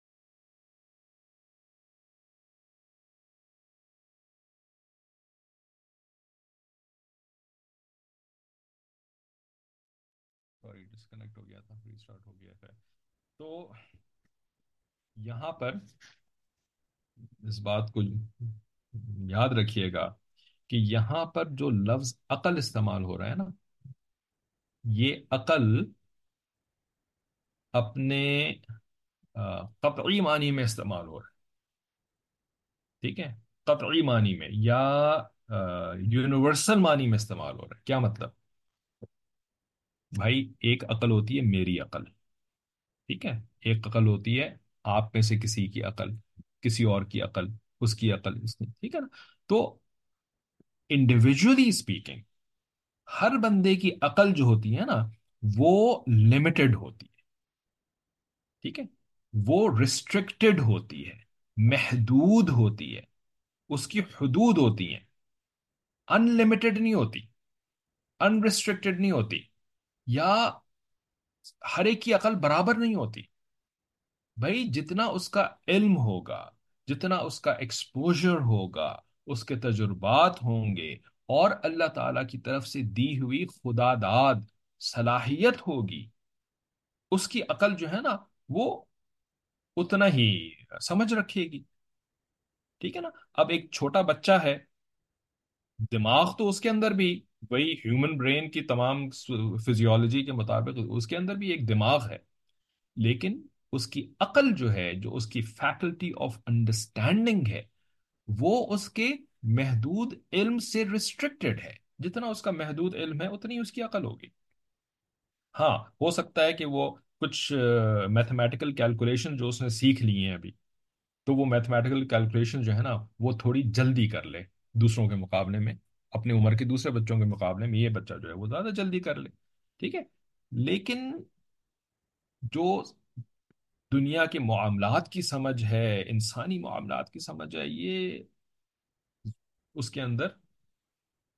سوری ڈسکنیکٹ ہو گیا تھا، ریسٹارٹ ہو گیا ہے. تو یہاں پر اس بات کو یاد رکھیے گا کہ یہاں پر جو لفظ عقل استعمال ہو رہا ہے نا، یہ عقل اپنے قطعی معنی میں استعمال ہو رہا ہے. ٹھیک ہے. قطعی معنی میں یا یونیورسل معنی میں استعمال ہو رہا ہے. کیا مطلب؟ بھائی ایک عقل ہوتی ہے میری عقل، ٹھیک ہے، ایک عقل ہوتی ہے آپ میں سے کسی کی عقل، کسی اور کی عقل، اس کی عقل، اس کی، ٹھیک ہے نا. تو انڈیویجولی اسپیکنگ ہر بندے کی عقل جو ہوتی ہے نا وہ لمیٹڈ ہوتی ہے. ٹھیک ہے. وہ ریسٹرکٹڈ ہوتی ہے، محدود ہوتی ہے، اس کی حدود ہوتی ہیں، ان لمیٹڈ نہیں ہوتی، ان ریسٹرکٹڈ نہیں ہوتی، یا ہر ایک کی عقل برابر نہیں ہوتی. بھائی جتنا اس کا علم ہوگا، جتنا اس کا ایکسپوجر ہوگا، اس کے تجربات ہوں گے، اور اللہ تعالی کی طرف سے دی ہوئی خدا داد صلاحیت ہوگی، اس کی عقل جو ہے نا وہ اتنا ہی سمجھ رکھے گی. ٹھیک ہے نا. اب ایک چھوٹا بچہ ہے، دماغ تو اس کے اندر بھی وہی ہیومن برین کی تمام فزیولوجی کے مطابق اس کے اندر بھی ایک دماغ ہے، لیکن اس کی عقل جو ہے، جو اس کی فیکلٹی آف انڈرسٹینڈنگ ہے، وہ اس کے محدود علم سے ریسٹرکٹڈ ہے. جتنا اس کا محدود علم ہے اتنی اس کی عقل ہوگی. ہاں، ہو سکتا ہے کہ وہ کچھ میتھمیٹیکل کیلکولیشن جو اس نے سیکھ لی ہیں ابھی، تو وہ میتھمیٹیکل کیلکولیشن جو ہے نا وہ تھوڑی جلدی کر لے دوسروں کے مقابلے میں، اپنی عمر کے دوسرے بچوں کے مقابلے میں یہ بچہ جو ہے وہ زیادہ جلدی کر لے. ٹھیک ہے. لیکن جو دنیا کے معاملات کی سمجھ ہے، انسانی معاملات کی سمجھ ہے، یہ اس کے اندر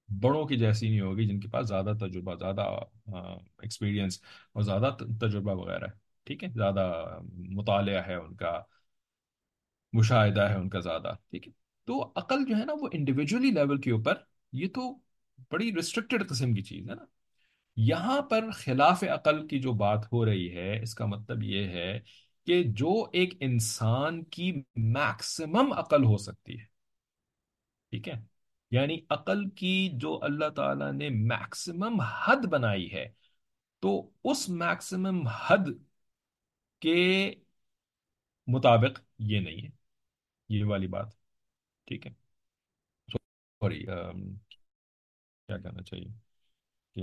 بڑوں کی جیسی نہیں ہوگی جن کے پاس زیادہ تجربہ، زیادہ ایکسپیرینس اور زیادہ تجربہ وغیرہ ہے، ٹھیک ہے، زیادہ مطالعہ ہے ان کا، مشاہدہ ہے ان کا زیادہ، ٹھیک ہے۔ تو عقل جو ہے نا وہ انڈیویجولی لیول کے اوپر یہ تو بڑی ریسٹرکٹیڈ قسم کی چیز ہے نا۔ یہاں پر خلاف عقل کی جو بات ہو رہی ہے اس کا مطلب یہ ہے کہ جو ایک انسان کی میکسیمم عقل ہو سکتی ہے، ٹھیک ہے، یعنی عقل کی جو اللہ تعالیٰ نے میکسیمم حد بنائی ہے، تو اس میکسیمم حد کے مطابق یہ نہیں ہے، یہ والی بات، ٹھیک ہے۔ سوری، کیا کہنا چاہیے کہ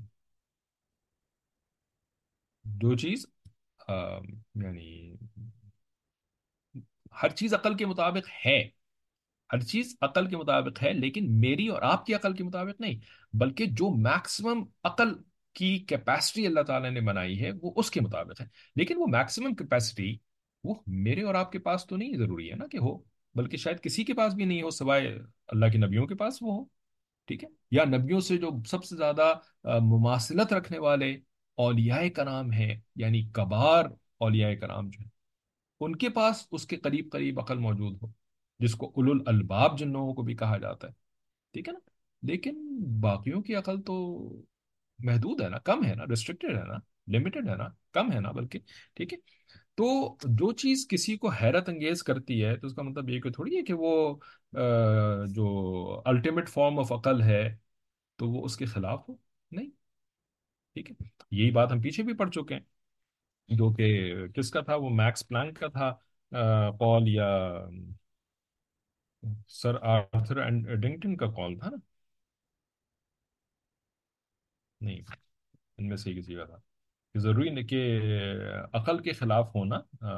جو چیز یعنی ہر چیز عقل کے مطابق ہے، ہر چیز عقل کے مطابق ہے، لیکن میری اور آپ کی عقل کے مطابق نہیں، بلکہ جو میکسیمم عقل کی کیپیسٹی اللہ تعالیٰ نے بنائی ہے وہ اس کے مطابق ہے۔ لیکن وہ میکسیمم کیپیسٹی وہ میرے اور آپ کے پاس تو نہیں ضروری ہے نا کہ ہو، بلکہ شاید کسی کے پاس بھی نہیں ہو سوائے اللہ کے نبیوں کے پاس وہ ہو، ٹھیک ہے، یا نبیوں سے جو سب سے زیادہ مماثلت رکھنے والے اولیاء کرام ہیں، یعنی کبار اولیاء کرام جو ہیں، ان کے پاس اس کے قریب قریب عقل موجود ہو، جس کو اولو الالباب جن لوگوں کو بھی کہا جاتا ہے، ٹھیک ہے نا۔ لیکن باقیوں کی عقل تو محدود ہے نا، کم ہے نا، ریسٹرکٹیڈ ہے نا، لمیٹڈ ہے نا، کم ہے نا بلکہ، ٹھیک ہے۔ تو جو چیز کسی کو حیرت انگیز کرتی ہے تو اس کا مطلب یہ کہ تھوڑی ہے کہ وہ جو الٹیمیٹ فارم آف عقل ہے تو وہ اس کے خلاف ہو، نہیں، ٹھیک ہے۔ یہی بات ہم پیچھے بھی پڑھ چکے ہیں، جو کہ کس کا تھا، وہ میکس پلانک کا تھا قول، یا سر آرتھر ایڈنگٹن کا قول تھا نا، نہیں، ان میں سے ہی کسی کا تھا کہ ضروری نہیں کہ عقل کے خلاف ہونا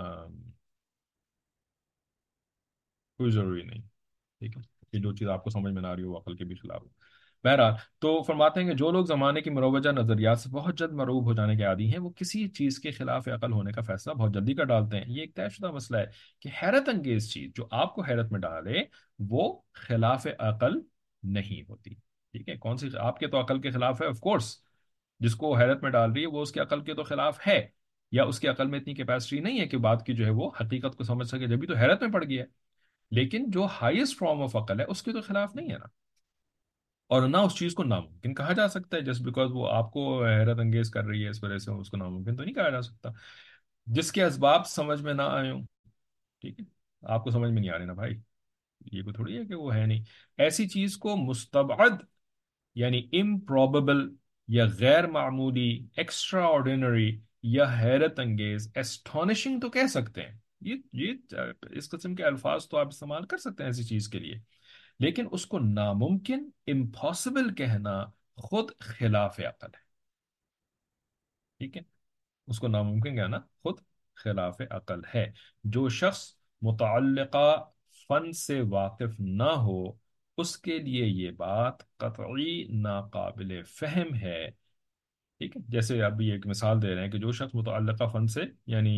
کوئی ضروری نہیں، ٹھیک ہے، کہ جو چیز آپ کو سمجھ میں نہ آ رہی ہو وہ عقل کے بھی خلاف ہو۔ بہرحال، تو فرماتے ہیں کہ جو لوگ زمانے کی مروجہ نظریات سے بہت جلد مرعوب ہو جانے کے عادی ہیں، وہ کسی چیز کے خلاف عقل ہونے کا فیصلہ بہت جلدی کر ڈالتے ہیں۔ یہ ایک طے شدہ مسئلہ ہے کہ حیرت انگیز چیز جو آپ کو حیرت میں ڈالے وہ خلاف عقل نہیں ہوتی، ٹھیک ہے۔ کون سی آپ کے تو عقل کے خلاف ہے، آف کورس، جس کو حیرت میں ڈال رہی ہے وہ اس کے عقل کے تو خلاف ہے، یا اس کے عقل میں اتنی کیپیسٹی نہیں ہے کہ بات کی جو ہے وہ حقیقت کو سمجھ سکے، جبھی تو حیرت میں پڑ گیا ہے۔ لیکن جو ہائیسٹ فارم آف عقل ہے اس کے تو خلاف نہیں ہے نا، اور نہ اس چیز کو ناممکن کہا جا سکتا ہے جسٹ بیکاز وہ آپ کو حیرت انگیز کر رہی ہے اس وجہ سے اس کو ناممکن تو نہیں کہا جا سکتا۔ جس کے اسباب سمجھ میں نہ آئے ہوں، ٹھیک ہے، آپ کو سمجھ میں نہیں آ رہے نا بھائی، یہ کوئی تھوڑی ہے کہ وہ ہے نہیں۔ ایسی چیز کو مستبعد یعنی امپروبیبل یا غیر معمولی، ایکسٹرا آرڈینری یا حیرت انگیز، ایسٹونشنگ تو کہہ سکتے ہیں، یہ اس قسم کے الفاظ تو آپ استعمال کر سکتے ہیں ایسی چیز کے لیے، لیکن اس کو ناممکن، امپاسبل کہنا خود خلاف عقل ہے، ٹھیک ہے، اس کو ناممکن کہنا خود خلاف عقل ہے۔ جو شخص متعلقہ فن سے واقف نہ ہو اس کے لیے یہ بات قطعی ناقابل فہم ہے، ٹھیک ہے۔ جیسے ابھی ایک مثال دے رہے ہیں کہ جو شخص متعلقہ فن سے، یعنی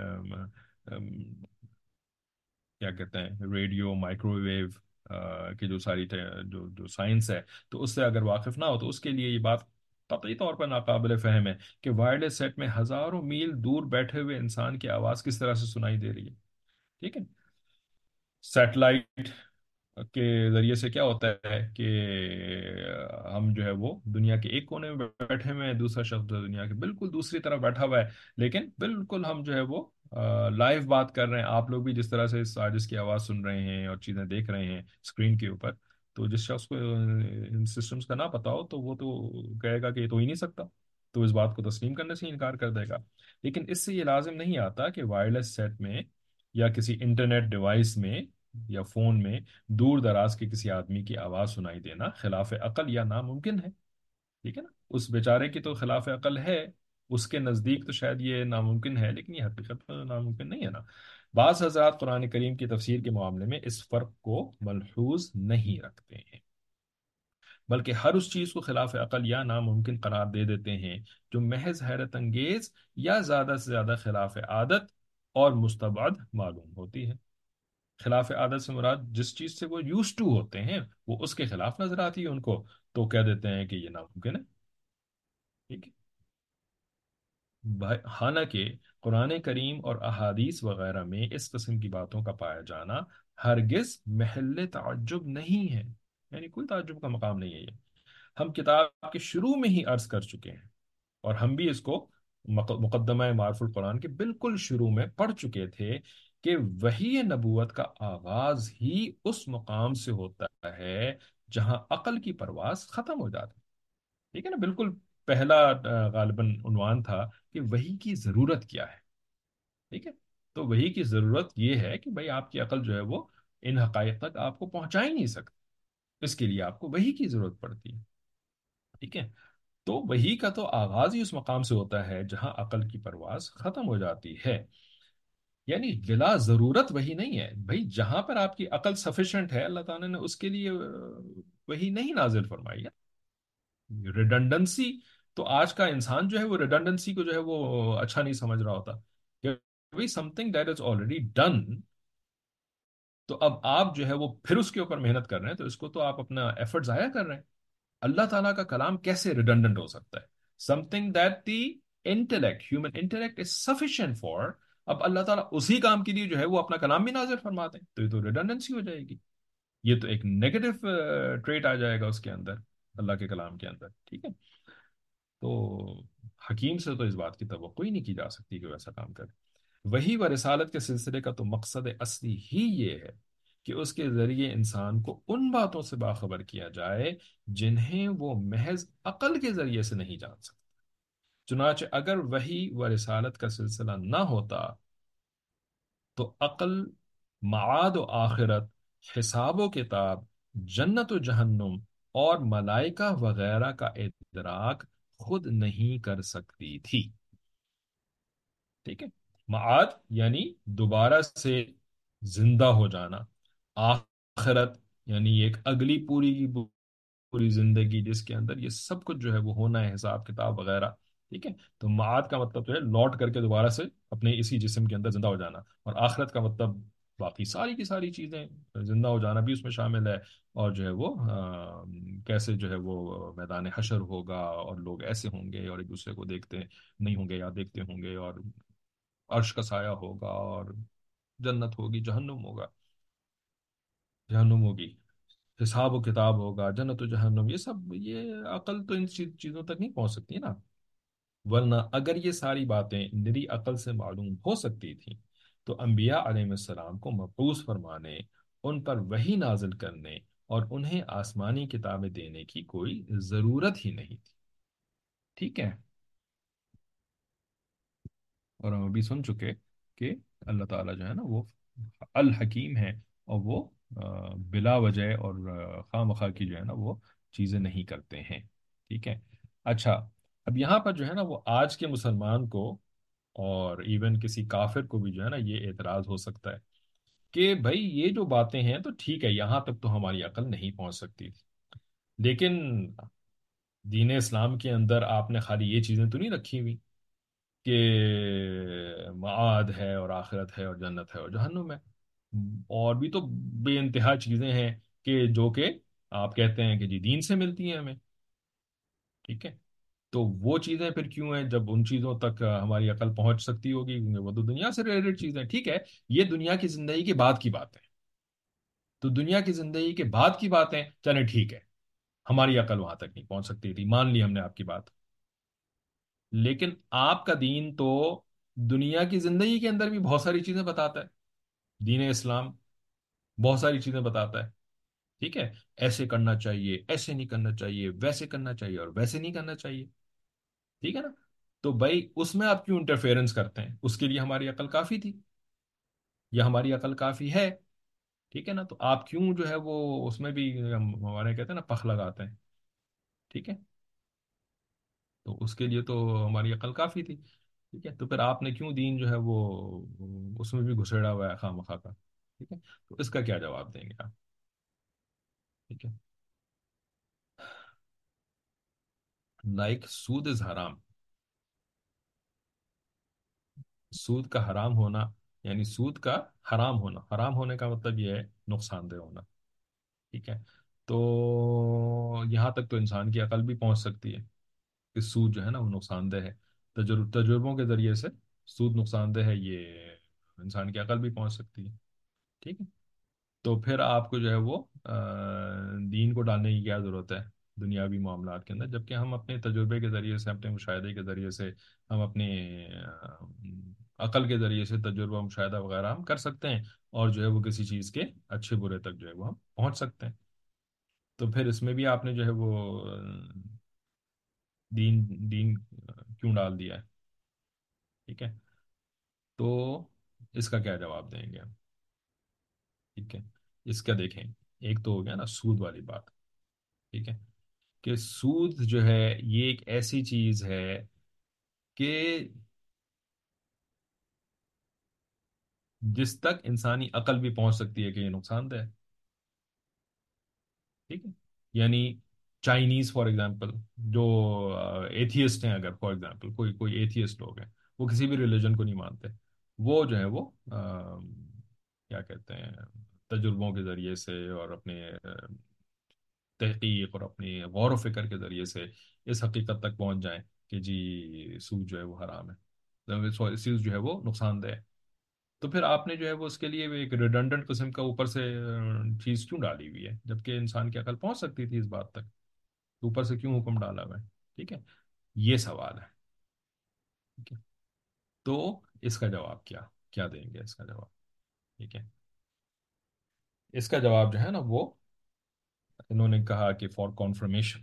کیا کہتے ہیں، ریڈیو، مائکرو ویو کی جو ساری جو سائنس ہے، تو اس سے اگر واقف نہ ہو تو اس کے لیے یہ بات قطعی طور پر ناقابل فہم ہے کہ وائرلیس سیٹ میں ہزاروں میل دور بیٹھے ہوئے انسان کی آواز کس طرح سے سنائی دے رہی ہے، ٹھیک ہے۔ سیٹلائٹ کے ذریعے سے کیا ہوتا ہے کہ ہم جو ہے وہ دنیا کے ایک کونے میں بیٹھے ہوئے ہیں، دوسرا شخص دنیا کے بالکل دوسری طرف بیٹھا ہوا ہے، لیکن بالکل ہم جو ہے وہ لائیو بات کر رہے ہیں، آپ لوگ بھی جس طرح سے اس آرٹسٹ کی آواز سن رہے ہیں اور چیزیں دیکھ رہے ہیں اسکرین کے اوپر، تو جس شخص کو ان سسٹمز کا نہ پتا ہو تو وہ تو کہے گا کہ یہ تو ہی نہیں سکتا، تو اس بات کو تسلیم کرنے سے انکار کر دے گا۔ لیکن اس سے یہ لازم نہیں آتا کہ وائرلیس سیٹ میں یا کسی انٹرنیٹ ڈیوائس میں یا فون میں دور دراز کے کسی آدمی کی آواز سنائی دینا خلاف عقل یا ناممکن ہے، ٹھیک ہے نا۔ اس بیچارے کی تو خلاف عقل ہے، اس کے نزدیک تو شاید یہ ناممکن ہے، لیکن یہ حقیقت میں ناممکن نہیں ہے نا۔ بعض حضرات قرآن کریم کی تفسیر کے معاملے میں اس فرق کو ملحوظ نہیں رکھتے ہیں، بلکہ ہر اس چیز کو خلاف عقل یا ناممکن قرار دے دیتے ہیں جو محض حیرت انگیز یا زیادہ سے زیادہ خلاف عادت اور مستبعد معلوم ہوتی ہے۔ خلاف عادت سے مراد جس چیز سے وہ یوز ٹو ہوتے ہیں وہ اس کے خلاف نظر آتی ہے ان کو، تو کہہ دیتے ہیں کہ یہ ناممکن ہے. ٹھیک ہے. حالانکہ قرآن کریم اور احادیث وغیرہ میں اس قسم کی باتوں کا پایا جانا ہرگز محل تعجب نہیں ہے، یعنی کوئی تعجب کا مقام نہیں ہے یہ. ہم کتاب کے شروع میں ہی عرض کر چکے ہیں، اور ہم بھی اس کو مقدمہ معرف القرآن کے بالکل شروع میں پڑھ چکے تھے کہ وحی نبوت کا آغاز ہی اس مقام سے ہوتا ہے جہاں عقل کی پرواز ختم ہو جاتی ہے. ٹھیک ہے نا، بالکل پہلا غالباً عنوان تھا کہ وحی کی ضرورت کیا ہے. ٹھیک ہے. تو وحی کی ضرورت یہ ہے کہ بھائی آپ کی عقل جو ہے وہ ان حقائق تک آپ کو پہنچا ہی نہیں سکتی، اس کے لیے آپ کو وحی کی ضرورت پڑتی ہے. ٹھیک ہے. تو وحی کا تو آغاز ہی اس مقام سے ہوتا ہے جہاں عقل کی پرواز ختم ہو جاتی ہے. یعنی بلا ضرورت وہی نہیں ہے بھائی، جہاں پر آپ کی عقل سفیشینٹ ہے اللہ تعالیٰ نے اس کے لیے وہی نہیں نازل فرمائی ہے. ریڈنڈنسی تو آج کا انسان جو ہے وہ ریڈنڈنسی کو جو ہے وہ اچھا نہیں سمجھ رہا ہوتا کہ بھائی something that is already done. تو اب آپ جو ہے وہ پھر اس کے اوپر محنت کر رہے ہیں، تو اس کو تو آپ اپنا ایفرٹ ضائع کر رہے ہیں. اللہ تعالیٰ کا کلام کیسے ریڈنڈنٹ ہو سکتا ہے؟ Something that the intellect human intellect is sufficient for. اب اللہ تعالیٰ اسی کام کے لیے جو ہے وہ اپنا کلام بھی نازل فرماتے ہیں، تو یہ تو ریڈنڈنسی ہو جائے گی. یہ تو ایک نیگیٹو ٹریٹ آ جائے گا اس کے اندر، اللہ کے کلام کے اندر. ٹھیک ہے. تو حکیم سے تو اس بات کی توقع ہی نہیں کی جا سکتی کہ ویسا کام کرے. وحی و رسالت کے سلسلے کا تو مقصد اصلی ہی یہ ہے کہ اس کے ذریعے انسان کو ان باتوں سے باخبر کیا جائے جنہیں وہ محض عقل کے ذریعے سے نہیں جان سکتا. چنانچہ اگر وحی و رسالت کا سلسلہ نہ ہوتا تو عقل، معاد و آخرت، حساب و کتاب، جنت و جہنم اور ملائکہ وغیرہ کا ادراک خود نہیں کر سکتی تھی. ٹھیک ہے. معاد یعنی دوبارہ سے زندہ ہو جانا، آخرت یعنی ایک اگلی پوری کی پوری زندگی جس کے اندر یہ سب کچھ جو ہے وہ ہونا ہے، حساب کتاب وغیرہ. ٹھیک ہے. تو معاد کا مطلب جو ہے لوٹ کر کے دوبارہ سے اپنے اسی جسم کے اندر زندہ ہو جانا، اور آخرت کا مطلب باقی ساری کی ساری چیزیں، زندہ ہو جانا بھی اس میں شامل ہے. اور جو ہے وہ کیسے جو ہے وہ میدان حشر ہوگا اور لوگ ایسے ہوں گے اور ایک دوسرے کو دیکھتے نہیں ہوں گے یا دیکھتے ہوں گے، اور عرش کا سایہ ہوگا، اور جنت ہوگی، جہنم ہوگا، جہنم ہوگی، حساب و کتاب ہوگا، جنت و جہنم. یہ سب یہ عقل تو ان چیزوں تک نہیں پہنچ سکتی نا. ورنہ اگر یہ ساری باتیں نری عقل سے معلوم ہو سکتی تھیں تو انبیاء علیہ السلام کو مبعوث فرمانے، ان پر وحی نازل کرنے اور انہیں آسمانی کتابیں دینے کی کوئی ضرورت ہی نہیں تھی. ٹھیک ہے. اور ہم ابھی سن چکے کہ اللہ تعالیٰ جو ہے نا وہ الحکیم ہے، اور وہ بلا وجہ اور خواہ مخواہ کی جو ہے نا وہ چیزیں نہیں کرتے ہیں. ٹھیک ہے. اچھا، اب یہاں پر جو ہے نا وہ آج کے مسلمان کو اور ایون کسی کافر کو بھی جو ہے نا یہ اعتراض ہو سکتا ہے کہ بھائی یہ جو باتیں ہیں تو ٹھیک ہے، یہاں تک تو ہماری عقل نہیں پہنچ سکتی تھی، لیکن دین اسلام کے اندر آپ نے خالی یہ چیزیں تو نہیں رکھی ہوئی کہ معاد ہے اور آخرت ہے اور جنت ہے اور جہنم ہے. اور بھی تو بے انتہا چیزیں ہیں کہ جو کہ آپ کہتے ہیں کہ جی دین سے ملتی ہیں ہمیں. ٹھیک ہے. تو وہ چیزیں پھر کیوں ہیں جب ان چیزوں تک ہماری عقل پہنچ سکتی ہوگی؟ کیونکہ وہ تو دنیا سے ریلیٹڈ چیزیں. ٹھیک ہے. یہ دنیا کی زندگی کے بعد کی بات ہے، تو دنیا کی زندگی کے بعد کی باتیں چلیں ٹھیک ہے، ہماری عقل وہاں تک نہیں پہنچ سکتی تھی، مان لی ہم نے آپ کی بات. لیکن آپ کا دین تو دنیا کی زندگی کے اندر بھی بہت ساری چیزیں بتاتا ہے. دین اسلام بہت ساری چیزیں بتاتا ہے. ٹھیک ہے. ایسے کرنا چاہیے، ایسے نہیں کرنا چاہیے، ویسے کرنا چاہیے اور ویسے نہیں کرنا چاہیے. ٹھیک ہے نا. تو بھائی اس میں آپ کیوں انٹرفیئرنس کرتے ہیں؟ اس کے لیے ہماری عقل کافی تھی، یا ہماری عقل کافی ہے. ٹھیک ہے نا. تو آپ کیوں جو ہے وہ اس میں بھی ہمارے کہتے ہیں نا پخ لگاتے ہیں؟ ٹھیک ہے. تو اس کے لیے تو ہماری عقل کافی تھی. ٹھیک ہے. تو پھر آپ نے کیوں دین جو ہے وہ اس میں بھی گھسیڑا ہوا ہے خواہ مخواہ کا؟ ٹھیک ہے. تو اس کا کیا جواب دیں گے آپ؟ ٹھیک ہے. لائک سود از حرام. سود کا حرام ہونا یعنی سود کا حرام ہونا، حرام ہونے کا مطلب یہ ہے نقصان دہ ہونا. ٹھیک ہے. تو یہاں تک تو انسان کی عقل بھی پہنچ سکتی ہے کہ سود جو ہے نا وہ نقصان دہ ہے، تجربوں کے ذریعے سے سود نقصان دہ ہے، یہ انسان کی عقل بھی پہنچ سکتی ہے، ٹھیک ہے؟ تو پھر آپ کو جو ہے وہ دین کو ڈالنے کی کیا ضرورت ہے دنیاوی معاملات کے اندر، جبکہ ہم اپنے تجربے کے ذریعے سے، اپنے مشاہدے کے ذریعے سے، ہم اپنے عقل کے ذریعے سے تجربہ مشاہدہ وغیرہ ہم کر سکتے ہیں، اور جو ہے وہ کسی چیز کے اچھے برے تک جو ہے وہ ہم پہنچ سکتے ہیں۔ تو پھر اس میں بھی آپ نے جو ہے وہ دین دین کیوں ڈال دیا ہے؟ ٹھیک ہے، تو اس کا کیا جواب دیں گے ہم؟ ٹھیک ہے، اس کا دیکھیں، ایک تو ہو گیا نا سود والی بات، ٹھیک ہے، کہ سود جو ہے یہ ایک ایسی چیز ہے کہ جس تک انسانی عقل بھی پہنچ سکتی ہے کہ یہ نقصان دہ ہے، ٹھیک ہے؟ یعنی چائنیز فار ایگزامپل، جو ایتھیسٹ ہیں، اگر فار ایگزامپل کوئی ایتھیسٹ لوگ ہیں، وہ کسی بھی ریلیجن کو نہیں مانتے، وہ جو ہے وہ کیا کہتے ہیں، تجربوں کے ذریعے سے اور اپنے تحقیق اور اپنی غور و فکر کے ذریعے سے اس حقیقت تک پہنچ جائیں کہ جی سود جو ہے وہ حرام ہے، سود جو ہے وہ نقصان دہ ہے، تو پھر آپ نے جو ہے وہ اس کے لیے ایک ریڈنڈنٹ قسم کا اوپر سے چیز کیوں ڈالی ہوئی ہے، جبکہ انسان کی عقل پہنچ سکتی تھی اس بات تک، تو اوپر سے کیوں حکم ڈالا ہوا ہے؟ ٹھیک ہے، یہ سوال ہے، ٹھیک ہے؟ تو اس کا جواب کیا کیا دیں گے اس کا جواب؟ ٹھیک ہے، اس کا جواب جو ہے نا وہ انہوں نے کہا کہ فار کانفرمیشن،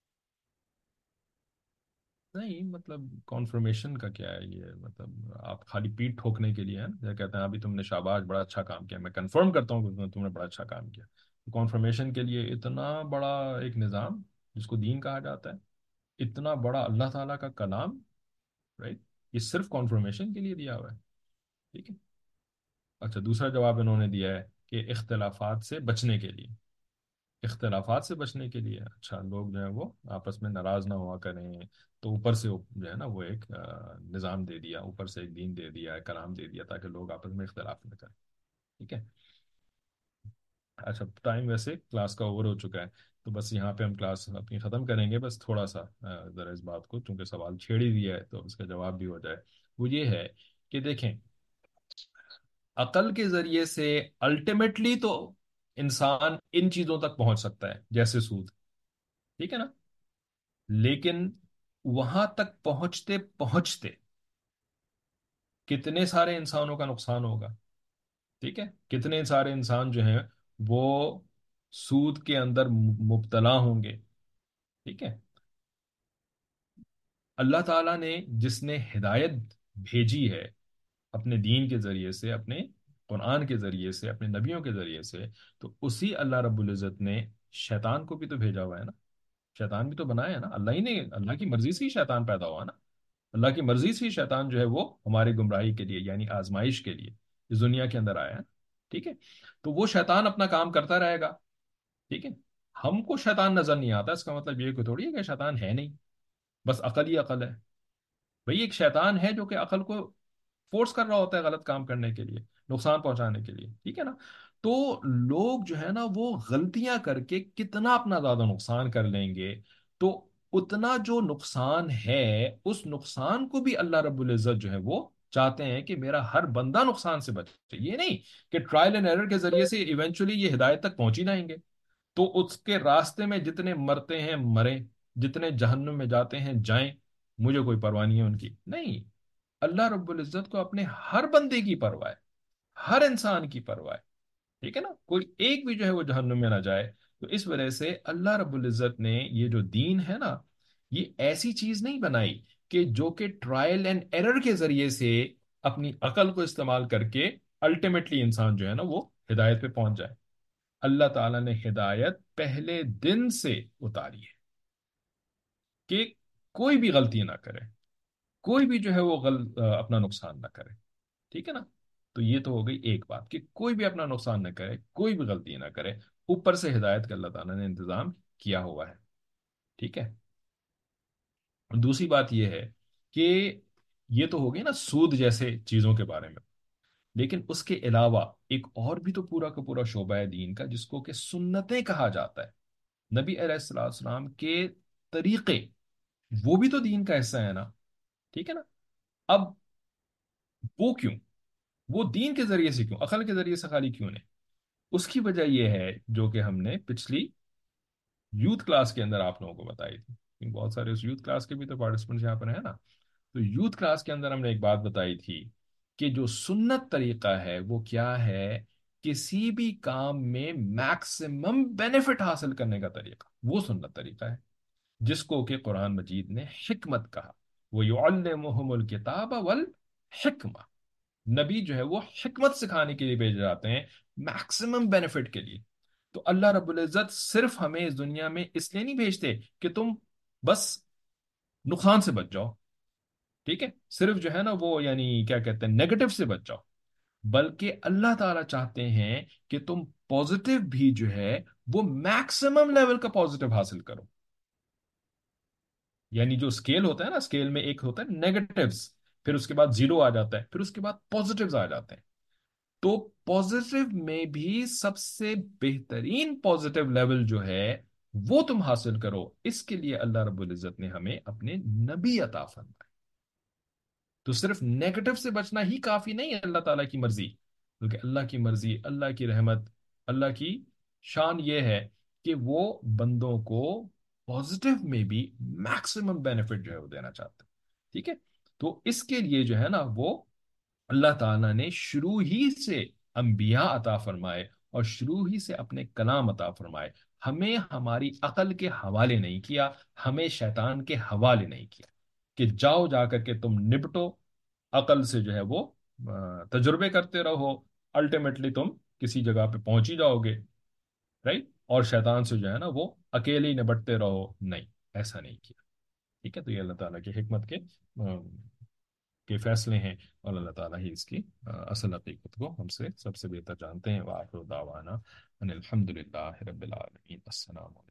نہیں مطلب کانفرمیشن کا کیا ہے یہ، مطلب آپ خالی پیٹ ٹھوکنے کے لیے ہیں نا، کہتے ہیں ابھی تم نے شاباش بڑا اچھا کام کیا، میں کنفرم کرتا ہوں کہ تم نے بڑا اچھا کام کیا، کانفرمیشن کے لیے اتنا بڑا ایک نظام جس کو دین کہا جاتا ہے، اتنا بڑا اللہ تعالیٰ کا کلام، رائٹ، یہ صرف کانفرمیشن کے لیے دیا ہوا ہے، ٹھیک ہے؟ اچھا، دوسرا جواب انہوں نے دیا ہے کہ اختلافات سے بچنے کے لیے، اختلافات سے بچنے کے لیے، اچھا لوگ جو ہیں وہ آپس میں ناراض نہ ہوا کریں، تو اوپر سے جو ہے نا وہ ایک نظام دے دیا، اوپر سے ایک دین دے دیا، ایک کلام دے دیا تاکہ لوگ آپس میں اختلاف نہ کریں، ٹھیک ہے؟ اچھا، ٹائم ویسے کلاس کا اوور ہو چکا ہے، تو بس یہاں پہ ہم کلاس اپنی ختم کریں گے، بس تھوڑا سا ذرا اس بات کو چونکہ سوال چھیڑ ہی دیا ہے تو اس کا جواب بھی ہو جائے، وہ یہ ہے کہ دیکھیں، عقل کے ذریعے سے الٹیمیٹلی تو انسان ان چیزوں تک پہنچ سکتا ہے جیسے سود، ٹھیک ہے نا؟ لیکن وہاں تک پہنچتے پہنچتے کتنے سارے انسانوں کا نقصان ہوگا، ٹھیک ہے؟ کتنے سارے انسان جو ہیں وہ سود کے اندر مبتلا ہوں گے، ٹھیک ہے؟ اللہ تعالیٰ نے جس نے ہدایت بھیجی ہے اپنے دین کے ذریعے سے، اپنے قرآن کے ذریعے سے، اپنے نبیوں کے ذریعے سے، تو اسی اللہ رب العزت نے شیطان کو بھی تو بھیجا ہوا ہے نا، شیطان بھی تو بنایا ہے نا، اللہ ہی نے، اللہ کی مرضی سے ہی شیطان پیدا ہوا نا، اللہ کی مرضی سے ہی شیطان جو ہے وہ ہماری گمراہی کے لیے یعنی آزمائش کے لیے اس دنیا کے اندر آیا ہے، ٹھیک ہے؟ تو وہ شیطان اپنا کام کرتا رہے گا، ٹھیک ہے؟ ہم کو شیطان نظر نہیں آتا، اس کا مطلب یہ کوئی تھوڑی ہے کہ شیطان ہے نہیں، بس عقل ہی عقل ہے، بھئی ایک شیطان ہے جو کہ عقل کو فورس کر رہا ہوتا ہے غلط کام کرنے کے لیے، نقصان پہنچانے کے لیے، ٹھیک ہے نا؟ تو لوگ جو ہے نا وہ غلطیاں کر کے کتنا اپنا زیادہ نقصان کر لیں گے، تو اتنا جو نقصان ہے اس نقصان کو بھی اللہ رب العزت جو ہے وہ چاہتے ہیں کہ میرا ہر بندہ نقصان سے بچے، یہ نہیں کہ ٹرائل اینڈ ایرر کے ذریعے سے ایونچولی یہ ہدایت تک پہنچ ہی جائیں گے، تو اس کے راستے میں جتنے مرتے ہیں مریں، جتنے جہنم میں جاتے ہیں جائیں، مجھے کوئی پرواہ نہیں ہے ان کی، نہیں، اللہ رب العزت کو اپنے ہر بندے کی پرواہ ہے، ہر انسان کی پرواہ ہے، ٹھیک ہے نا؟ کوئی ایک بھی جو ہے وہ جہنم میں نہ جائے، تو اس وجہ سے اللہ رب العزت نے یہ جو دین ہے نا، یہ ایسی چیز نہیں بنائی کہ جو کہ ٹرائل اینڈ ایرر کے ذریعے سے اپنی عقل کو استعمال کر کے الٹیمیٹلی انسان جو ہے نا وہ ہدایت پہ پہنچ جائے، اللہ تعالیٰ نے ہدایت پہلے دن سے اتاری ہے کہ کوئی بھی غلطی نہ کرے، کوئی بھی جو ہے وہ اپنا نقصان نہ کرے، ٹھیک ہے نا؟ تو یہ تو ہو گئی ایک بات کہ کوئی بھی اپنا نقصان نہ کرے، کوئی بھی غلطی نہ کرے، اوپر سے ہدایت کا اللہ تعالیٰ نے انتظام کیا ہوا ہے، ٹھیک ہے؟ اور دوسری بات یہ ہے کہ یہ تو ہو گئی نا سود جیسے چیزوں کے بارے میں، لیکن اس کے علاوہ ایک اور بھی تو پورا کا پورا شعبہ ہے دین کا جس کو کہ سنتیں کہا جاتا ہے، نبی علیہ الصلوۃ والسلام کے طریقے وہ بھی تو دین کا حصہ ہے نا. ٹھیک ہے نا. اب وہ کیوں؟ وہ دین کے ذریعے سے کیوں، عقل کے ذریعے سے خالی کیوں نہیں؟ اس کی وجہ یہ ہے جو کہ ہم نے پچھلی یوتھ کلاس کے اندر آپ لوگوں کو بتائی تھی، کیونکہ بہت سارے اس یوتھ کلاس کے بھی تو پارٹیسپینٹس یہاں پر ہیں نا. تو یوتھ کلاس کے اندر ہم نے ایک بات بتائی تھی کہ جو سنت طریقہ ہے وہ کیا ہے؟ کسی بھی کام میں میکسیمم بینیفٹ حاصل کرنے کا طریقہ، وہ سنت طریقہ ہے جس کو کہ قرآن مجید نے حکمت کہا. وہ یعلمہم الکتاب والحکمہ. نبی جو ہے وہ حکمت سکھانے کے لیے بھیجے جاتے ہیں، میکسیمم بینیفٹ کے لیے. تو اللہ رب العزت صرف ہمیں اس دنیا میں اس لیے نہیں بھیجتے کہ تم بس نقصان سے بچ جاؤ. ٹھیک ہے، صرف جو ہے نا وہ یعنی کیا کہتے ہیں نیگیٹو سے بچ جاؤ، بلکہ اللہ تعالیٰ چاہتے ہیں کہ تم پوزیٹو بھی جو ہے وہ میکسیمم لیول کا پوزیٹو حاصل کرو. یعنی جو اسکیل ہوتا ہے نا، اسکیل میں ایک ہوتا ہے نیگیٹوز، پھر اس کے بعد زیرو آ جاتا ہے، پھر اس کے بعد پوزیٹیوز آ جاتے ہیں. تو پوزیٹو میں بھی سب سے بہترین پوزیٹو لیول جو ہے وہ تم حاصل کرو. اس کے لیے اللہ رب العزت نے ہمیں اپنے نبی عطا فرمائے. تو صرف نیگیٹو سے بچنا ہی کافی نہیں ہے اللہ تعالیٰ کی مرضی، بلکہ اللہ کی مرضی، اللہ کی رحمت، اللہ کی شان یہ ہے کہ وہ بندوں کو پازیٹیو میں بھی میکسیمم بینیفٹ جو ہے وہ دینا چاہتے ہیں. ٹھیک ہے. تو اس کے لیے جو ہے نا وہ اللہ تعالیٰ نے شروع ہی سے انبیاء عطا فرمائے اور شروع ہی سے اپنے کلام عطا فرمائے. ہمیں ہماری عقل کے حوالے نہیں کیا، ہمیں شیطان کے حوالے نہیں کیا کہ جاؤ جا کر کے تم نپٹو. عقل سے جو ہے وہ تجربے کرتے رہو، الٹیمیٹلی تم کسی جگہ پہ پہنچ ہی جاؤ گے. رائٹ. اور شیطان سے جو ہے نا وہ اکیلے ہی نپٹتے رہو. نہیں، ایسا نہیں کیا. ٹھیک ہے. تو یہ اللہ تعالیٰ کی حکمت کے فیصلے ہیں، اور اللہ تعالیٰ ہی اس کی اصل حقیقت کو ہم سے سب سے بہتر جانتے ہیں. وآخر دعوانا ان الحمد للہ رب العالمین. السلام علیکم.